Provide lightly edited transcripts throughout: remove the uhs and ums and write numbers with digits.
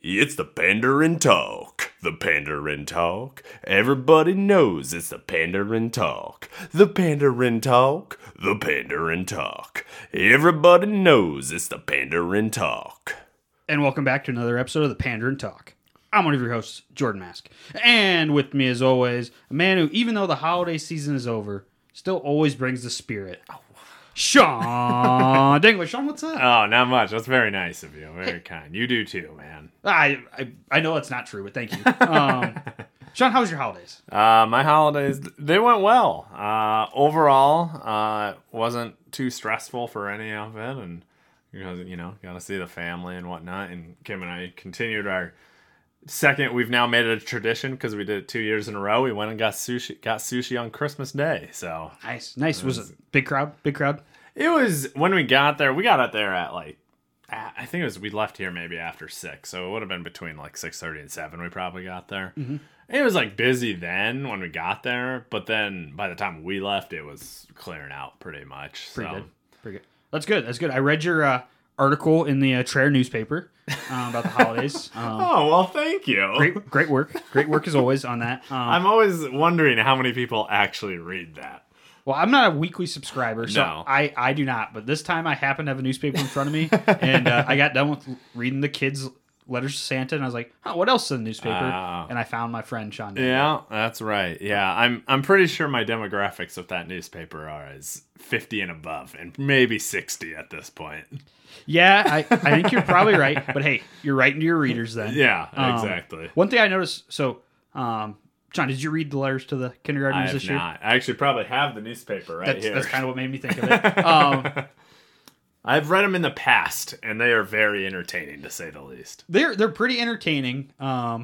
It's the Pandarin Talk. The Pandarin Talk. Everybody knows it's the Pandarin Talk. The Pandarin Talk. The Pandarin Talk. Everybody knows it's the Pandarin Talk. And welcome back to another episode of the Pandarin Talk. I'm one of your hosts, Jordan Mask. And with me, as always, a man who, even though the holiday season is over, still always brings the spirit. Sean Dingler. Sean, what's up? Oh, not much. That's very nice of you. Very kind. You do too, man. I know that's not true, but thank you. Sean, how was your holidays? My holidays, they went well. Overall, wasn't too stressful for any of it. And, got to see the family and whatnot. And Kim and I continued our we've now made it a tradition because we did it 2 years in a row. We went and got sushi on Christmas Day. So nice. Was it big crowd? It was, when we got there at I think it was, we left here maybe after 6. So it would have been between 6:30 and 7 we probably got there. Mm-hmm. It was busy then when we got there. But then by the time we left, it was clearing out pretty much. Pretty good. That's good. I read your article in the Traer newspaper about the holidays. Oh, well, thank you. Great work as always on that. I'm always wondering how many people actually read that. Well, I'm not a weekly subscriber, so No. I do not. But this time I happen to have a newspaper in front of me, and I got done with reading the kids' letters to Santa, and I was like, what else is in the newspaper? And I found my friend Sean Dingler. Yeah, that's right. Yeah, I'm pretty sure my demographics with that newspaper are as 50 and above, and maybe 60 at this point. Yeah, I think you're probably right. But hey, you're writing to your readers then. Yeah, exactly. One thing I noticed, John, did you read the letters to the kindergartners this year? I have not. I actually probably have the newspaper here. That's kind of what made me think of it. I've read them in the past, and they are very entertaining, to say the least. They're pretty entertaining. A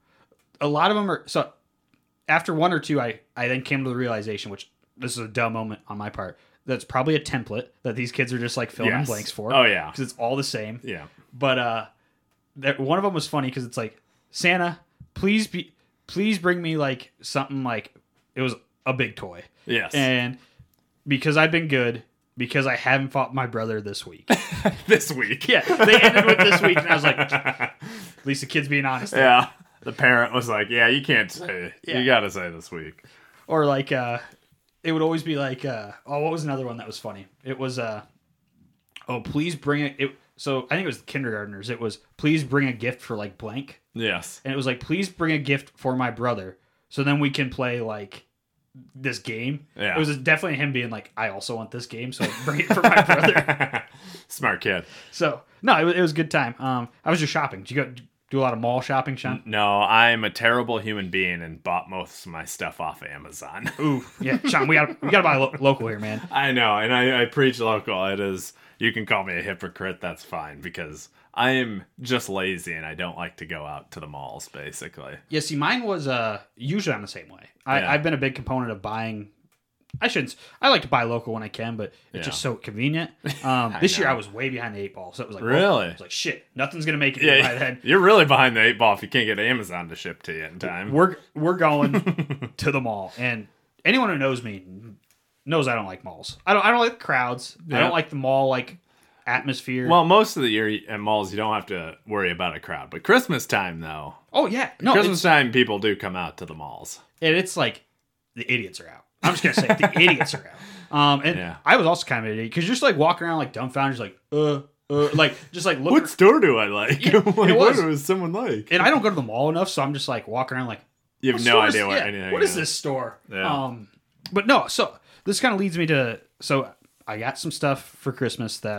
lot of them are... So, after one or two, I then came to the realization, which this is a dumb moment on my part, that's probably a template that these kids are just filling in blanks for. Oh, yeah. Because it's all the same. Yeah. But one of them was funny because it's Santa, please bring me something it was a big toy. Yes. And because I've been good, because I haven't fought my brother this week. This week. Yeah. They ended with this week, and I was like, at least the kid's being honest. Yeah. The parent was like, yeah, you can't say it. Yeah. You got to say this week. Or it would always be what was another one that was funny? It was, please bring it. So I think it was the kindergartners. It was, please bring a gift for blank. Yes. And it was please bring a gift for my brother. So then we can play this game. Yeah. It was definitely him being I also want this game. So bring it for my brother. Smart kid. So no, it was a good time. I was just shopping. Did you do a lot of mall shopping, Sean? No, I'm a terrible human being and bought most of my stuff off of Amazon. Ooh, yeah, Sean, we gotta buy local here, man. I know, and I preach local. It is, you can call me a hypocrite, that's fine, because I am just lazy and I don't like to go out to the malls, basically. Yeah, see, mine was usually I'm the same way. I've been a big component of buying. I like to buy local when I can, but it's just so convenient. This year I was way behind the 8 ball, so it was really? It was shit, nothing's gonna make it by then. You're really behind the 8 ball if you can't get Amazon to ship to you in time. We're going to the mall, and anyone who knows me knows I don't like malls. I don't like the crowds. Yeah. I don't like the mall atmosphere. Well, most of the year at malls you don't have to worry about a crowd, but Christmas time though. Oh yeah, no. Christmas time people do come out to the malls, and it's the idiots are out. I'm just gonna say the idiots are out. I was also kind of an idiot because you're just walking around dumbfounded, just look. What store do I like? Yeah, what does someone like? And I don't go to the mall enough, so I'm just walking around you have no idea what anything. What is this store? Yeah. But no. So this kind of leads me to. So I got some stuff for Christmas that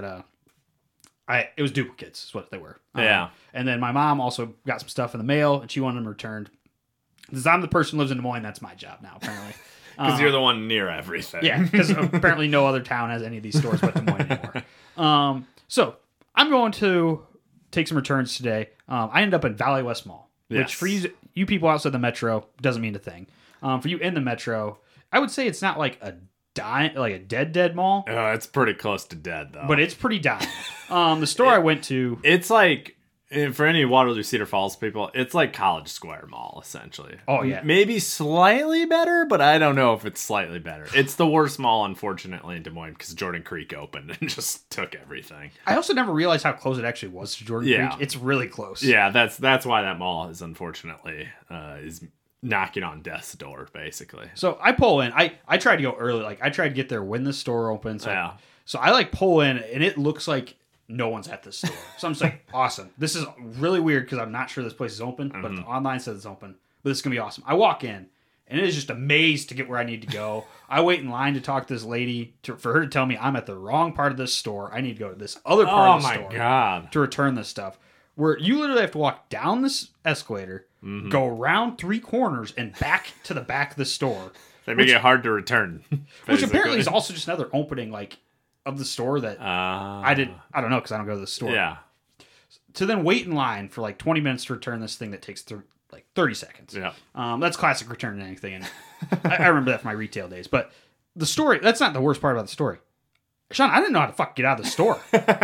it was duplicates, is what they were. Yeah. And then my mom also got some stuff in the mail, and she wanted them returned. Since I'm the person who lives in Des Moines, that's my job now, apparently. Because you're the one near everything. Yeah, because apparently no other town has any of these stores but Des Moines anymore. So I'm going to take some returns today. I ended up in Valley West Mall, which for you people outside the metro doesn't mean a thing. For you in the metro, I would say it's not a dead mall. It's pretty close to dead though. But it's pretty dying. The store I went to, it's for any Waterloo Cedar Falls people, it's like College Square Mall, essentially. Oh, yeah. Maybe slightly better, but I don't know if it's slightly better. It's the worst mall, unfortunately, in Des Moines because Jordan Creek opened and just took everything. I also never realized how close it actually was to Jordan Creek. It's really close. Yeah, that's why that mall is unfortunately is knocking on death's door, basically. So I pull in. I tried to go early. Like, I tried to get there when the store opens. So I like pull in, and it looks like no one's at this store. So I'm just like, awesome. This is really weird because I'm not sure this place is open, but online says it's open. But this is going to be awesome. I walk in, and it is just a maze to get where I need to go. I wait in line to talk to this lady for her to tell me I'm at the wrong part of this store. I need to go to this other part of the store God. to return this stuff. Where you literally have to walk down this escalator, go around 3 corners, and back to the back of the store. They make it hard to return. Which apparently is also just another opening, like, of the store that I don't know because I don't go to the store. Yeah. To then wait in line for like 20 minutes to return this thing that takes like 30 seconds. Yeah. That's classic returning anything. And I remember that from my retail days. But the story, that's not the worst part about the story. Sean, I didn't know how to fuck get out of the store.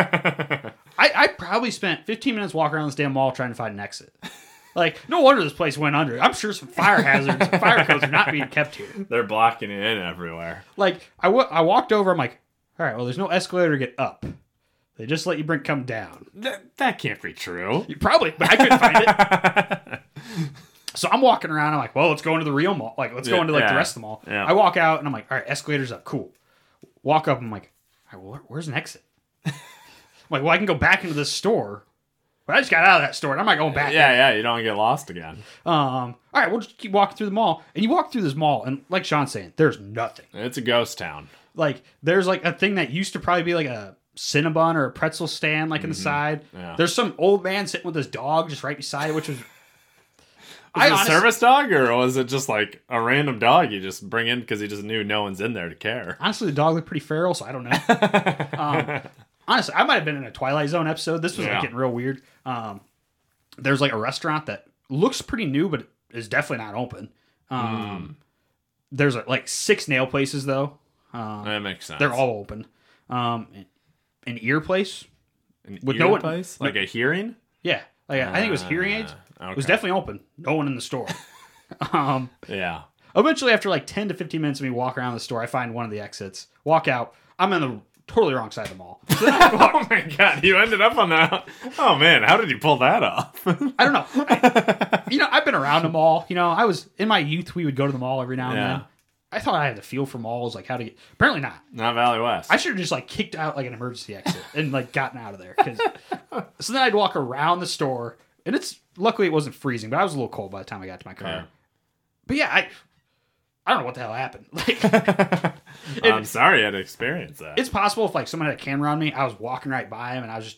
I probably spent 15 minutes walking around this damn mall trying to find an exit. Like, no wonder this place went under. I'm sure some fire hazards and fire codes are not being kept here. They're blocking it in everywhere. Like, I walked over, I'm like, all right, well, there's no escalator to get up. They just let you come down. That can't be true. Probably, but I couldn't find it. So I'm walking around. I'm like, well, let's go into the real mall. Like, let's go into like the rest of the mall. Yeah. I walk out and I'm like, all right, escalator's up. Cool. Walk up. I'm like, all right, well, where's an exit? I'm like, well, I can go back into this store. But I just got out of that store and I'm not going back. Yeah, you don't get lost again. All right, we'll just keep walking through the mall. And you walk through this mall and like Sean's saying, there's nothing. It's a ghost town. Like, there's like a thing that used to probably be like a Cinnabon or a pretzel stand, like in the side. Yeah. There's some old man sitting with his dog just right beside it, which was. Was it a service dog, or was it just like a random dog you just bring in because he just knew no one's in there to care? Honestly, the dog looked pretty feral, so I don't know. Honestly, I might have been in a Twilight Zone episode. This was like getting real weird. There's like a restaurant that looks pretty new, but is definitely not open. There's like 6 nail places though. That makes sense. They're all open. An ear place. With no one, place? Like a hearing? Yeah. Like, I think it was hearing aids. Okay. It was definitely open. No one in the store. Yeah. Eventually, after like 10 to 15 minutes of me walking around the store, I find one of the exits. Walk out. I'm on the totally wrong side of the mall. So oh my God. You ended up on that. Oh man. How did you pull that off? I don't know. I've been around the mall. I was in my youth. We would go to the mall every now and then. I thought I had the feel for malls, like how to get. Apparently not. Not Valley West. I should have just like kicked out like an emergency exit and like gotten out of there. So then I'd walk around the store, and luckily it wasn't freezing, but I was a little cold by the time I got to my car. Yeah. But yeah, I don't know what the hell happened. Like, I'm sorry you had to experience that. It's possible if like someone had a camera on me, I was walking right by him, and I was just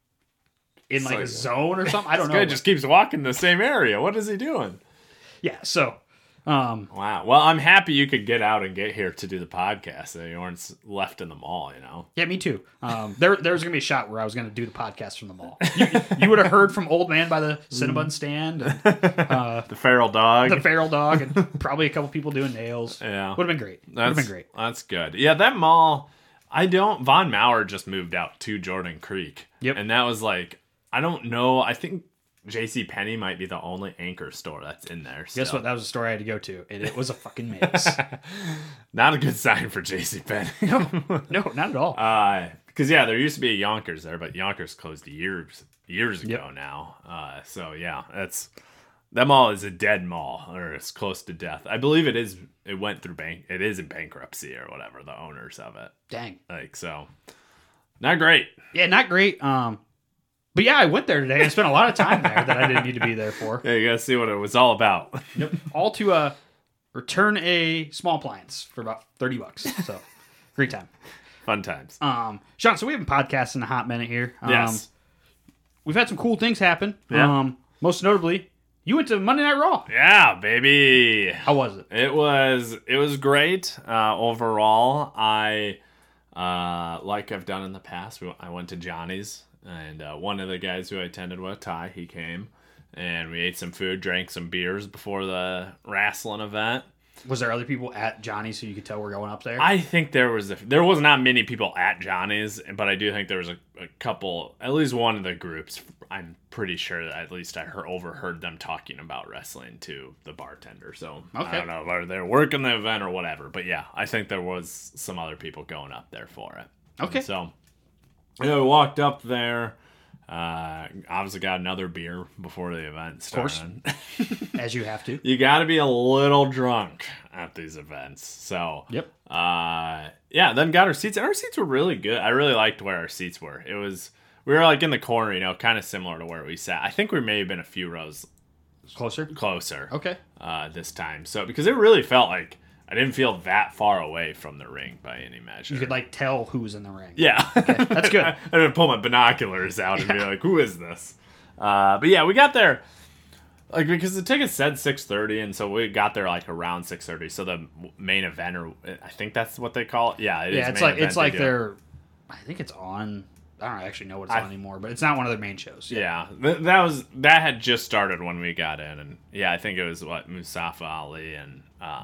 in like a zone or something. I don't know. This guy just keeps walking the same area. What is he doing? Yeah. So. Wow. Well, I'm happy you could get out and get here to do the podcast. So you weren't left in the mall, Yeah, me too. There was going to be a shot where I was going to do the podcast from the mall. You would have heard from Old Man by the Cinnabon stand. And, the feral dog. The feral dog, and probably a couple people doing nails. Yeah. Would have been great. Would have been great. That's good. Yeah, that mall, Von Mauer just moved out to Jordan Creek. Yep. And that was like, I don't know, I think J.C. Penney might be the only anchor store that's in there. Guess what? That was a store I had to go to, and it was a fucking maze. Not a good sign for J.C. Penney. No, not at all. Because there used to be a Yonkers there, but Yonkers closed years ago now. So yeah, that mall is a dead mall, or it's close to death. I believe it is. It went through it is in bankruptcy or whatever. The owners of it. Dang. So, not great. Yeah, not great. But yeah, I went there today and spent a lot of time there that I didn't need to be there for. Yeah, you gotta see what it was all about. Yep. All to return a small appliance for about $30. So great time. Fun times. Sean, so we haven't podcasted in a hot minute here. Yes. We've had some cool things happen. Yeah. Most notably, you went to Monday Night Raw. Yeah, baby. How was it? It was great. Overall, I like I've done in the past. I went to Johnny's. And one of the guys who I attended with, Ty, he came. And we ate some food, drank some beers before the wrestling event. Was there other people at Johnny's so you could tell we're going up there? I think there was not many people at Johnny's, but I do think there was a couple, at least one of the groups. I'm pretty sure that at least I overheard them talking about wrestling to the bartender. So Okay. I don't know whether they're working the event or whatever, but yeah, I think there was some other people going up there for it. Okay. And so we walked up there. Obviously got another beer before the event started. As you have to. You got to be a little drunk at these events. So, Yep. then got our seats. And our seats were really good. I really liked where our seats were. We were like in the corner, kind of similar to where we sat. I think we may have been a few rows Closer? closer. Okay. This time. So, because it really felt like I didn't feel that far away from the ring by any measure. You could tell who was in the ring. Yeah. That's good. I didn't pull my binoculars out and be like, who is this? But yeah, we got there because the ticket said 6:30, and so we got there around 6:30. So the main event, or I think that's what they call it. Yeah, it is. Yeah, it's main event they're. I think it's on. I don't actually know what it's on anymore, but it's not one of their main shows. Yeah, that had just started when we got in, and yeah, I think it was Mustafa Ali and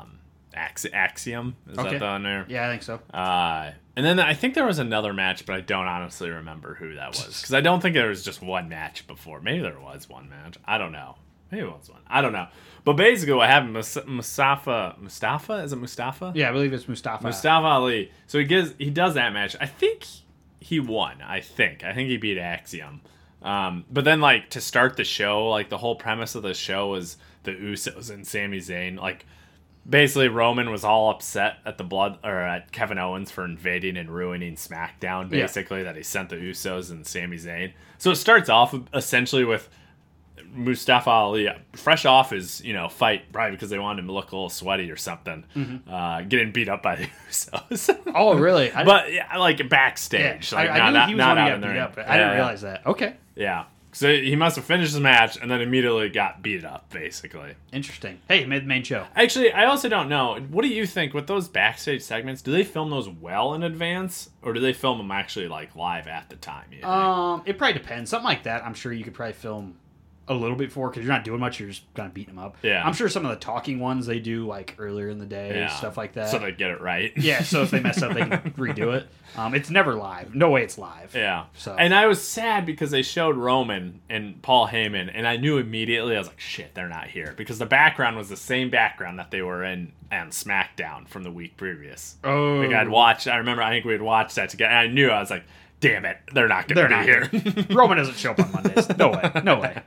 Axiom. Is that the one there? Yeah, I think so. And then I think there was another match, but I don't honestly remember who that was. Because I don't think there was just one match before. Maybe there was one match. I don't know. Maybe it was one. I don't know. But basically what happened, Mustafa? Is it Mustafa? Yeah, I believe it's Mustafa. Mustafa Ali. So he does that match. I think he won. I think he beat Axiom. But then to start the show, the whole premise of the show was the Usos and Sami Zayn. Basically, Roman was all upset at at Kevin Owens for invading and ruining SmackDown. Basically, that he sent the Usos and Sami Zayn. So it starts off essentially with Mustafa Ali, fresh off his fight, probably because they wanted him to look a little sweaty or something, getting beat up by the Usos. Oh, really? But yeah, backstage. Yeah, I knew he was going to get beat up, but I didn't realize that. Okay. Yeah. So he must have finished his match and then immediately got beat up, basically. Interesting. Hey, made the main show. Actually, I also don't know. What do you think with those backstage segments? Do they film those well in advance, or do they film them actually live at the time? It probably depends. Something like that, I'm sure you could probably film a little bit before because you're not doing much. You're just kind of beating them up. Yeah. I'm sure some of the talking ones they do earlier in the day, stuff like that. So they get it right. Yeah. So if they mess up, they can redo it. It's never live. No way it's live. Yeah. So. And I was sad because they showed Roman and Paul Heyman, and I knew immediately, I was like, shit, they're not here. Because the background was the same background that they were in on SmackDown from the week previous. Oh. I think we had watched that together, and I knew, I was like, damn it, they're not going to be here. Roman doesn't show up on Mondays. No way. No way.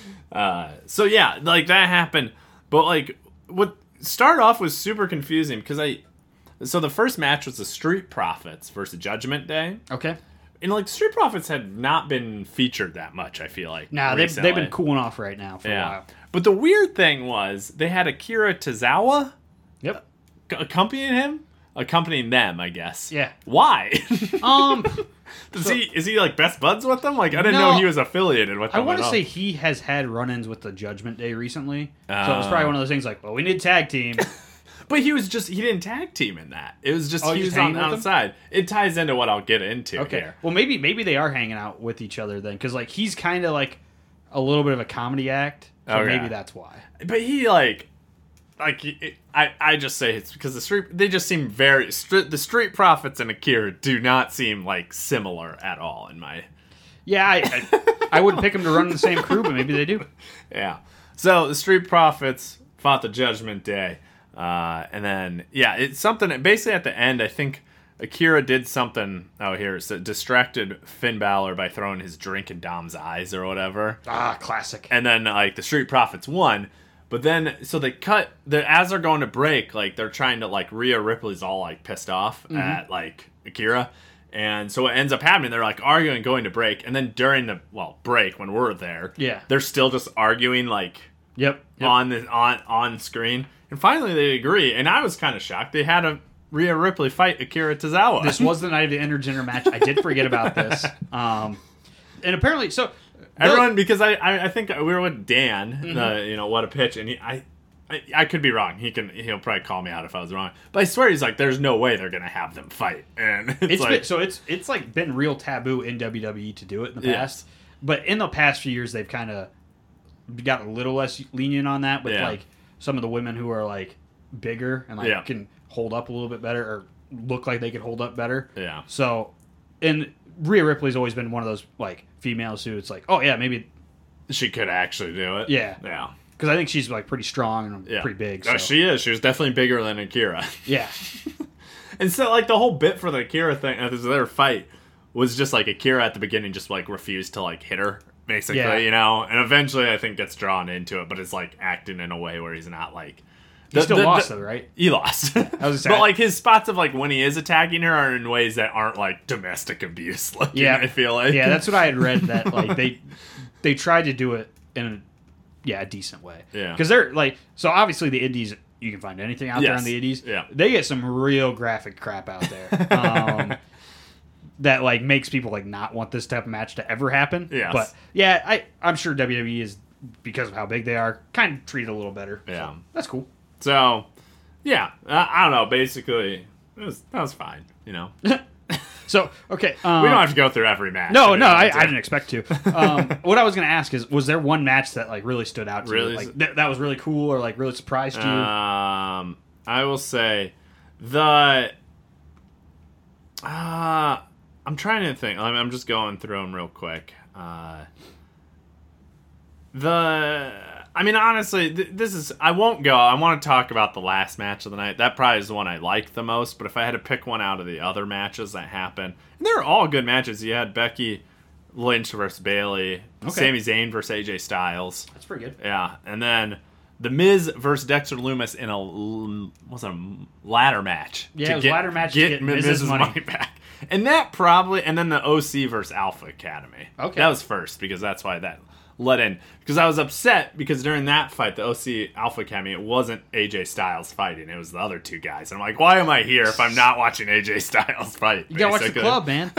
So yeah, that happened, but what started off was super confusing because so the first match was the Street Profits versus Judgment Day. Okay. And Street Profits had not been featured that much, I feel like. Nah, they've been cooling off right now for a while. But the weird thing was they had Akira Tozawa Yep. accompanying them, I guess. Yeah. Why? Is is he best buds with them? I didn't know he was affiliated with them. I want to say he has had run-ins with the Judgment Day recently. So it was probably one of those things we need a tag team. But he didn't tag team in that. It was just he was on the outside. It ties into what I'll get into here. Well, maybe they are hanging out with each other then, because he's kind of a little bit of a comedy act. So maybe that's why. But he I just say it's because they just seem the Street Profits and Akira do not seem similar at all in my. Yeah, I wouldn't pick them to run in the same crew, but maybe they do. Yeah. So the Street Profits fought the Judgment Day. And then, it's something, basically at the end, I think Akira did something, distracted Finn Balor by throwing his drink in Dom's eyes or whatever. Ah, classic. And then, the Street Profits won, but then, so they as they're going to break, they're trying to, Rhea Ripley's all, pissed off at, Akira, and so what ends up happening, they're, arguing going to break, and then during the, break, when we're there, they're still just arguing, Yep. on screen. And finally, they agree, and I was kind of shocked. They had Rhea Ripley fight Akira Tozawa. This was the night of the intergender match. I did forget about this. And apparently, so everyone, because I think we were with Dan, What a Pitch, and I could be wrong. He'll probably call me out if I was wrong. But I swear he's there's no way they're gonna have them fight, and it's been real taboo in WWE to do it in the past. But in the past few years, they've kind of got a little less lenient on that with some of the women who are bigger and like Yeah. can hold up a little bit better or look like they could hold up better. Yeah. So, and Rhea Ripley's always been one of those like females who it's like, oh yeah, maybe She could actually do it. Yeah. Yeah. because I think she's like pretty strong and Yeah. pretty big. Oh, So. she is. She was definitely bigger than Akira. Yeah. And so, like, the whole bit for the Akira thing, their fight, was just, like, Akira at the beginning just, like, refused to, like, hit her, basically, Yeah. you know? And eventually, I think, gets drawn into it, but it's, like, acting in a way where he's not, like... He still lost, though, right? He lost. was But, like, his spots of, like, when he is attacking her are in ways that aren't, like, domestic abuse looking, Yeah. I feel like. Yeah, that's what I had read, that, like, they tried to do it in a decent way. Yeah. Because they're, like... So, obviously, the indies... You can find anything out there Yes. on the indies. Yeah. They get some real graphic crap out there. That like makes people like not want this type of match to ever happen. Yes. But yeah, I'm sure WWE is, because of how big they are, kind of treated a little better. Yeah. So, that's cool. So, yeah. I don't know. Basically, that was fine, you know? So okay, We don't have to go through every match. no, I mean, I didn't expect to. What I was going to ask is, was there one match that like really stood out to Really? you, like that was really cool or like really surprised you? I will say the. I'm trying to think. I'm just going through them real quick. I mean, honestly, this is. I won't go. I want to talk about the last match of the night. That probably is the one I liked the most. But if I had to pick one out of the other matches that happened, and they're all good matches. You had Becky Lynch versus Bayley, Sami Zayn versus AJ Styles. That's pretty good. Yeah, and then The Miz versus Dexter Lumis in a ladder match. Yeah, it was a ladder match to get Miz's money back. And that probably, and then the OC versus Alpha Academy. Okay. That was first, because that's why that let in. Because I was upset, because during that fight, the OC Alpha Academy, it wasn't AJ Styles fighting. It was the other two guys. And I'm like, why am I here if I'm not watching AJ Styles fight? You gotta watch the club, man.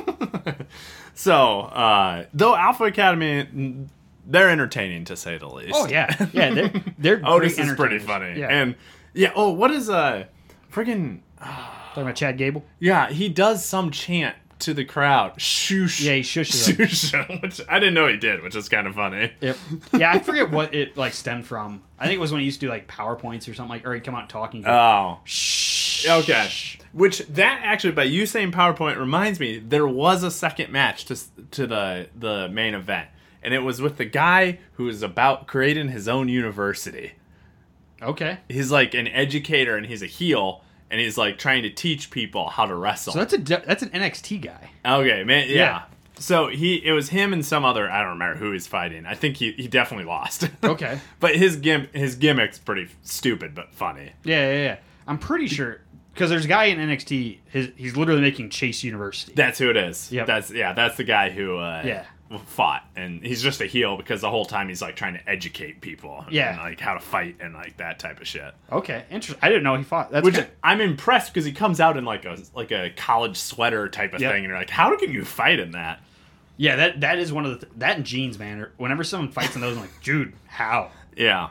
So, though Alpha Academy, they're entertaining, to say the least. Oh yeah, yeah. They're Otis great is pretty entertainers. funny. Yeah. And, yeah, oh, what is, friggin', Talking about Chad Gable. yeah, he does some chant to the crowd. Shoosh. Yeah, he shushes them. Shoosh. Which I didn't know he did, which is kind of funny. Yep. Yeah, I forget what it like stemmed from. I think it was when he used to do like PowerPoints or something, like, or he'd come out talking. Oh. Shh. Okay. Which, that actually, by you saying PowerPoint, reminds me, there was a second match to the main event. And it was with the guy who was about creating his own university. Okay. He's like an educator, and he's a heel, and he's like trying to teach people how to wrestle. So that's an NXT guy. Okay, man, yeah. Yeah. So it was him and some other, I don't remember who he's fighting. I think he definitely lost. Okay. But his gimmick's pretty stupid but funny. Yeah. I'm pretty sure because there's a guy in NXT. He's literally making Chase University. That's who it is. Yep. That's the guy who Yeah. fought, and he's just a heel because the whole time he's like trying to educate people, Yeah. and like how to fight and like that type of shit. Okay, interesting. I didn't know he fought. That's Which good. I'm impressed, because he comes out in like a college sweater type of Yep. thing, and you're like, how can you fight in that? Yeah, that is one of the that and jeans, man. Whenever someone fights in those, I'm like, dude, how? Yeah.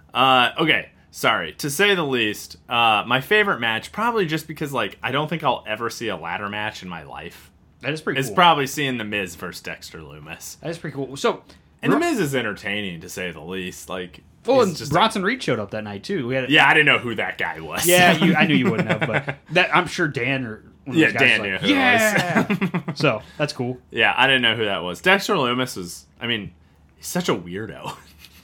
Okay. Sorry. To say the least, my favorite match, probably just because, like, I don't think I'll ever see a ladder match in my life. That is pretty It's cool. probably seeing The Miz versus Dexter Lumis. That is pretty cool. So, And The Miz is entertaining, to say the least. Like, well, he's and just Bronson Reed showed up that night too. We had yeah, I didn't know who that guy was. yeah. I knew you wouldn't have, but that I'm sure Dan or one of Yeah, those guys Dan was knew like, who it yeah. So that's cool. Yeah, I didn't know who that was. Dexter Lumis was, I mean, he's such a weirdo.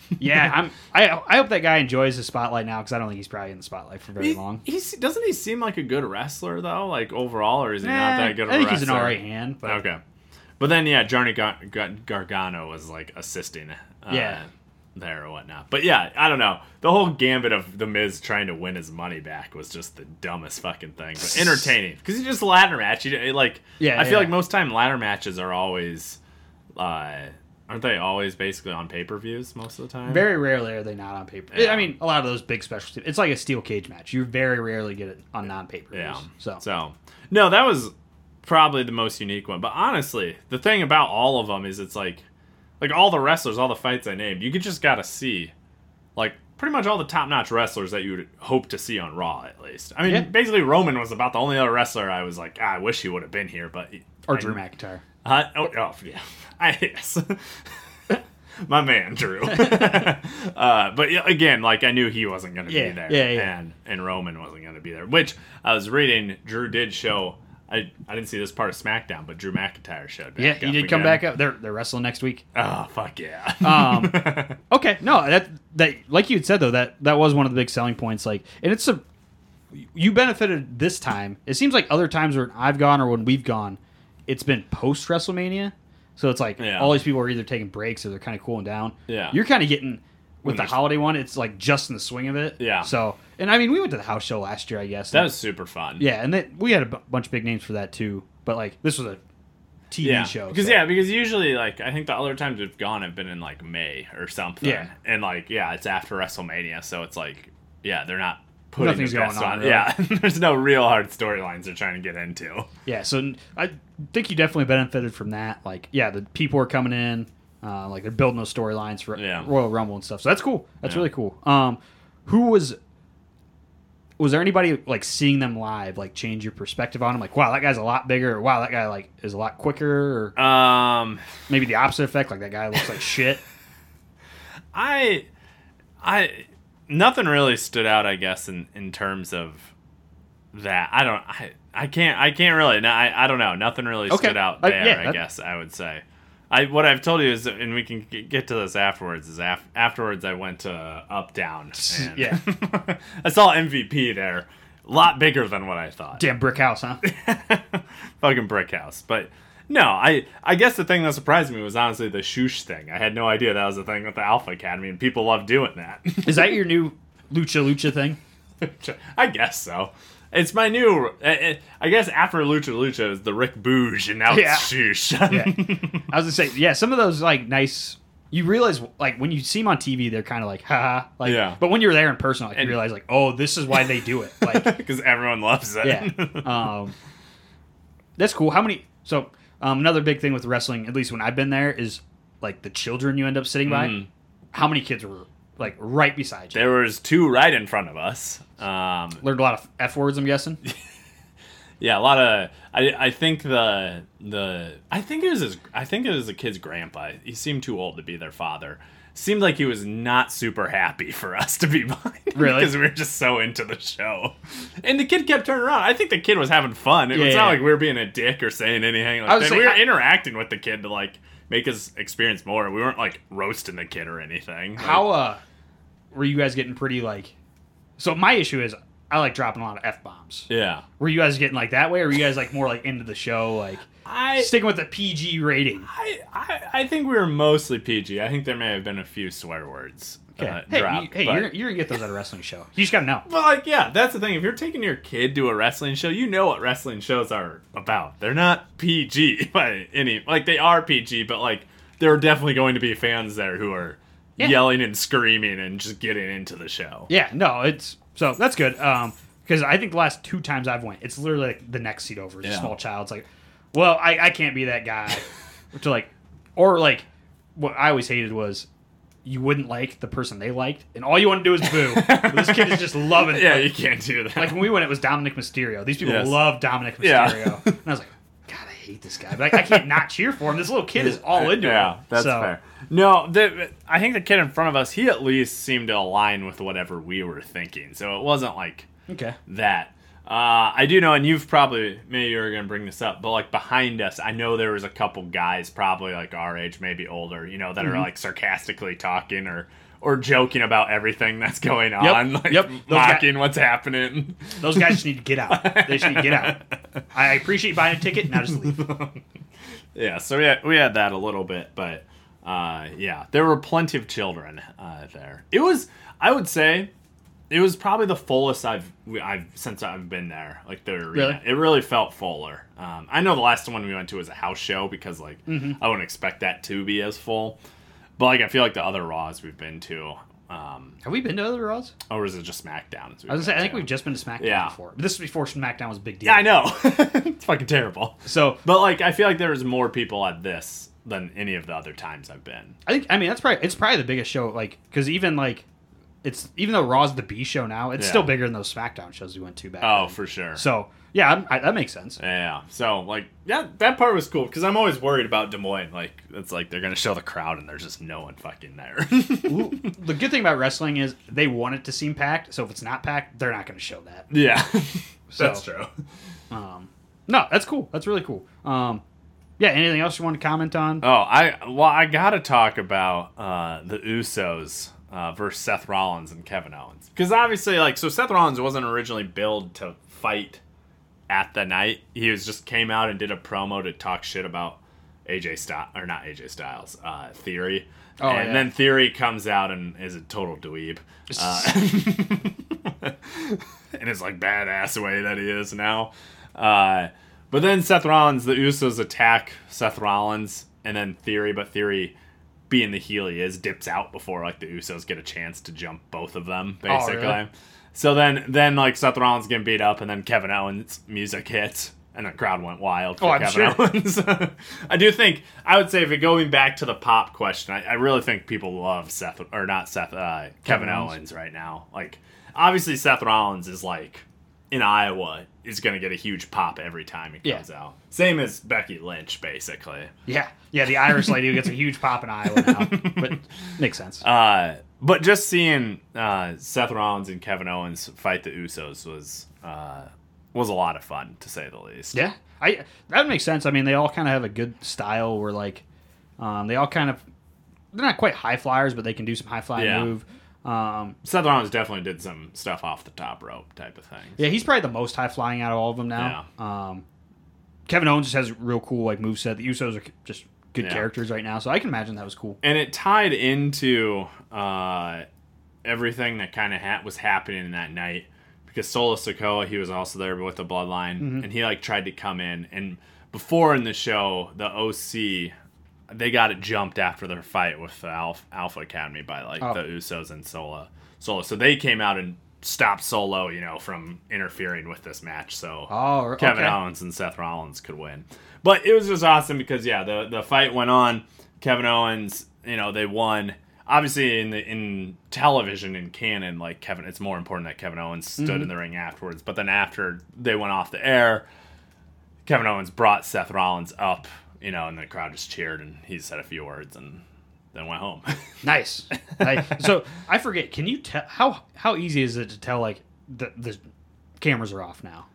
Yeah, I hope that guy enjoys the spotlight now because I don't think he's probably in the spotlight for very long. Doesn't he seem like a good wrestler, though? Like, overall, or is he not that good of a I think wrestler? he's an alright hand. But Okay. But then, yeah, Johnny Gargano was, like, assisting Yeah. there or whatnot. But, yeah, I don't know. The whole gambit of The Miz trying to win his money back was just the dumbest fucking thing. But entertaining. Because it's just a ladder match. I feel like most time ladder matches are always... aren't they always basically on pay-per-views most of the time? Very rarely are they not on paper. Yeah. I mean, a lot of those big specialties. It's like a steel cage match. You very rarely get it on non-paper. Yeah. So No, that was probably the most unique one. But honestly, the thing about all of them is it's like all the wrestlers, all the fights I named, you just gotta see, like, pretty much all the top-notch wrestlers that you would hope to see on Raw, at least. I mean, Yeah. basically Roman was about the only other wrestler I was like, I wish he would have been here, but... or Drew McIntyre. yeah. Yes. My man, Drew. But yeah, again, like I knew he wasn't going to be there. Yeah. And Roman wasn't going to be there. Which I was reading, Drew did show. I didn't see this part of SmackDown, but Drew McIntyre showed back Yeah, up he did come back up. They're wrestling next week. Oh, fuck yeah. Okay, no, that like you had said though, that was one of the big selling points. Like, and it's you benefited this time. It seems like other times when I've gone or when we've gone, it's been post WrestleMania. So it's like all these people are either taking breaks or they're kind of cooling down. Yeah. You're kind of getting with the holiday one. It's like just in the swing of it. Yeah. So, and I mean, we went to the house show last year, I guess. That was super fun. Yeah, and we had a bunch of big names for that too. But like this was a TV show. Because usually like I think the other times we've gone have been in like May or something. Yeah. And like it's after WrestleMania, so it's like they're not putting Nothing's the best going on, on. really. Yeah, there's no real hard storylines they're trying to get into. Yeah, so I think you definitely benefited from that. Like, the people are coming in, like they're building those storylines for Royal Rumble and stuff. So that's cool. That's really cool. Who was there anybody like seeing them live like change your perspective on them? Like, wow, that guy's a lot bigger. Or, wow, that guy like is a lot quicker. Or maybe the opposite effect, like that guy looks like shit. I nothing really stood out, I guess, in terms of that. I can't really. I don't know. Nothing really stood out there. I guess I would say. What I've told you is, and we can get to this afterwards. Is afterwards I went to Up Down. And I saw MVP there, a lot bigger than what I thought. Damn brick house, huh? Fucking brick house, but. No, I guess the thing that surprised me was honestly the Shoosh thing. I had no idea that was a thing with the Alpha Academy, and people love doing that. Is that your new Lucha thing? I guess so. It's my new... I guess after Lucha is the Rick Booge, and now it's Shoosh. I was going to say, some of those, like, nice... You realize, like, when you see them on TV, they're kind of like, haha. Like, but when you're there in person, like, you realize, like, oh, this is why they do it. Like, because everyone loves it. Yeah. That's cool. How many... So... another big thing with wrestling, at least when I've been there, is like the children you end up sitting by. How many kids were like right beside you? There was 2 right in front of us. Learned a lot of F words, I'm guessing. Yeah, a lot of. I think I think it was the kid's grandpa. He seemed too old to be their father. Seemed like he was not super happy for us to be behind. Really? Because we were just so into the show. And the kid kept turning around. I think the kid was having fun. It was not like we were being a dick or saying anything like that. We were interacting with the kid to like make his experience more. We weren't like roasting the kid or anything. How were you guys getting pretty like... So my issue is I like dropping a lot of F-bombs. Yeah. Were you guys getting like that way, or were you guys like more like into the show, like sticking with the PG rating? I think we were mostly PG. I think there may have been a few swear words dropped. You're gonna get those at a wrestling show. You just gotta know. But like, that's the thing. If you're taking your kid to a wrestling show, you know what wrestling shows are about. They're not PG by any... Like, they are PG, but like, there are definitely going to be fans there who are yelling and screaming and just getting into the show. Yeah, no, it's... So, that's good. Because I think the last 2 times I've went, it's literally like the next seat over. It's a small child. It's like, well, I can't be that guy. To like... Or like, what I always hated was... You wouldn't like the person they liked, and all you want to do is boo. This kid is just loving it. Yeah, you can't do that. Like when we went, it was Dominic Mysterio. These people love Dominic Mysterio. And I was like, God, I hate this guy. But I can't not cheer for him. This little kid is all into it. Yeah, that's fair. No, I think the kid in front of us, he at least seemed to align with whatever we were thinking. So it wasn't like that. I do know, and maybe you were going to bring this up, but like behind us, I know there was a couple guys probably like our age, maybe older, that are like sarcastically talking or joking about everything that's going on, mocking what's happening. Those guys just need to get out. They just need to get out. I appreciate buying a ticket, now just leave. Yeah, so we had that a little bit, but there were plenty of children there. It was, I would say, it was probably the fullest since I've been there. Like the arena, really? It really felt fuller. I know the last one we went to was a house show because I wouldn't expect that to be as full. But like I feel like the other Raws we've been to. Have we been to other Raws? Or is it just SmackDown? I was gonna say I think we've just been to SmackDown before. But this was before SmackDown was a big deal. Yeah, I know. It's fucking terrible. So, but like I feel like there was more people at this than any of the other times I've been. I mean that's probably the biggest show. Like because even like. it's even though Raw's the B show now, it's still bigger than those SmackDown shows we went to back then. For sure. So yeah, that makes sense. Yeah. So like, that part was cool because I'm always worried about Des Moines. Like, it's like they're gonna show the crowd and there's just no one fucking there. The good thing about wrestling is they want it to seem packed. So if it's not packed, they're not going to show that. Yeah, So, that's true. No, that's cool. That's really cool. Yeah. Anything else you want to comment on? Oh, I gotta talk about the Usos versus Seth Rollins and Kevin Owens because obviously, like, so Seth Rollins wasn't originally billed to fight at the night. He came out and did a promo to talk shit about Theory. Then Theory comes out and is a total dweeb. In his like badass way that he is now. But then Seth Rollins, the Usos attack Seth Rollins and then Theory, but Theory, being the heel he is, dips out before like the Usos get a chance to jump both of them, basically. Oh, really? So then like Seth Rollins getting beat up and then Kevin Owens music hits and the crowd went wild for Kevin Owens. I would say if you're going back to the pop question, I really think people love Kevin Owens right now. Like, obviously Seth Rollins is like in Iowa is going to get a huge pop every time he comes out. Same as Becky Lynch, basically. Yeah, the Irish lady who gets a huge pop in Iowa now, but makes sense. But just seeing Seth Rollins and Kevin Owens fight the Usos was a lot of fun, to say the least. Yeah, that makes sense. I mean, they all kind of have a good style where like they all kind of, they're not quite high flyers, but they can do some high flying move. Seth Rollins definitely did some stuff off the top rope type of thing. Yeah, he's probably the most high flying out of all of them now. Yeah. Kevin Owens just has a real cool like moveset. The Usos are just good characters right now, so I can imagine that was cool. And it tied into everything that kind of was happening in that night because Solo Sikoa, he was also there with the Bloodline, and he like tried to come in. And before in the show, the OC, they got it jumped after their fight with the Alpha Academy by like the Usos and Solo. So they came out and stopped Solo, from interfering with this match. So Kevin Owens and Seth Rollins could win. But it was just awesome because the fight went on. Kevin Owens, they won. Obviously, in television, in canon, like it's more important that Kevin Owens stood in the ring afterwards. But then after they went off the air, Kevin Owens brought Seth Rollins up, and the crowd just cheered, and he said a few words, and then went home. Nice. So I forget. Can you tell how easy is it to tell like the cameras are off now?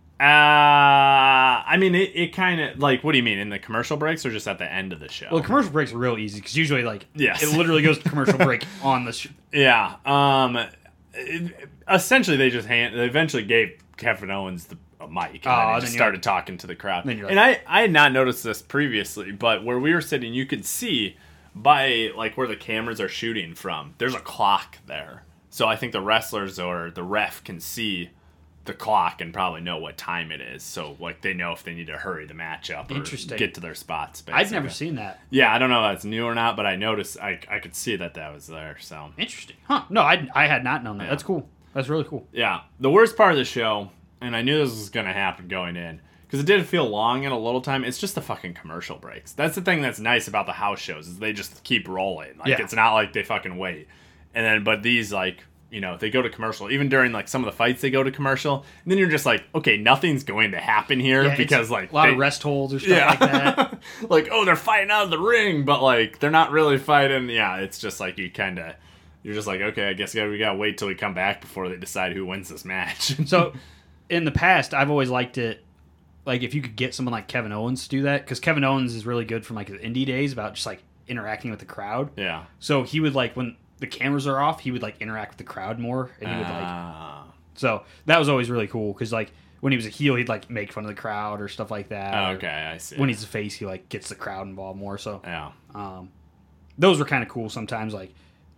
I mean, it kind of like, what do you mean, in the commercial breaks or just at the end of the show? Well, the commercial breaks are real easy because usually like it literally goes to commercial break on the show. Yeah. Essentially they eventually gave Kevin Owens a mic and then he just started talking to the crowd. And I had not noticed this previously, but where we were sitting, you could see by like where the cameras are shooting from, there's a clock there. So I think the wrestlers or the ref can see the clock and probably know what time it is. So like they know if they need to hurry the match up or get to their spots. Basically. I've never seen that. Yeah, I don't know if that's new or not, but I noticed I could see that was there. So interesting. Huh. No, I had not known that. Yeah. That's cool. That's really cool. Yeah. The worst part of the show, and I knew this was going to happen going in, because it did feel long in a little time, it's just the fucking commercial breaks. That's the thing that's nice about the house shows, is they just keep rolling. Like, it's not like they fucking wait. And then, but these, like, they go to commercial. Even during, like, some of the fights, they go to commercial. And then you're just like, okay, nothing's going to happen here because, like... A lot of rest holds or stuff like that. Like, oh, they're fighting out of the ring, but, like, they're not really fighting. Yeah, it's just like you're just like, okay, I guess we gotta wait till we come back before they decide who wins this match. So, in the past, I've always liked it, like, if you could get someone like Kevin Owens to do that, because Kevin Owens is really good from, like, his indie days about just, like, interacting with the crowd. Yeah. So he would, like, when the cameras are off, he would, like, interact with the crowd more, and he would, like... So, that was always really cool, because, like, when he was a heel, he'd, like, make fun of the crowd or stuff like that. Oh, okay, I see. When he's a face, he, like, gets the crowd involved more, so... Yeah. Those were kind of cool sometimes, like...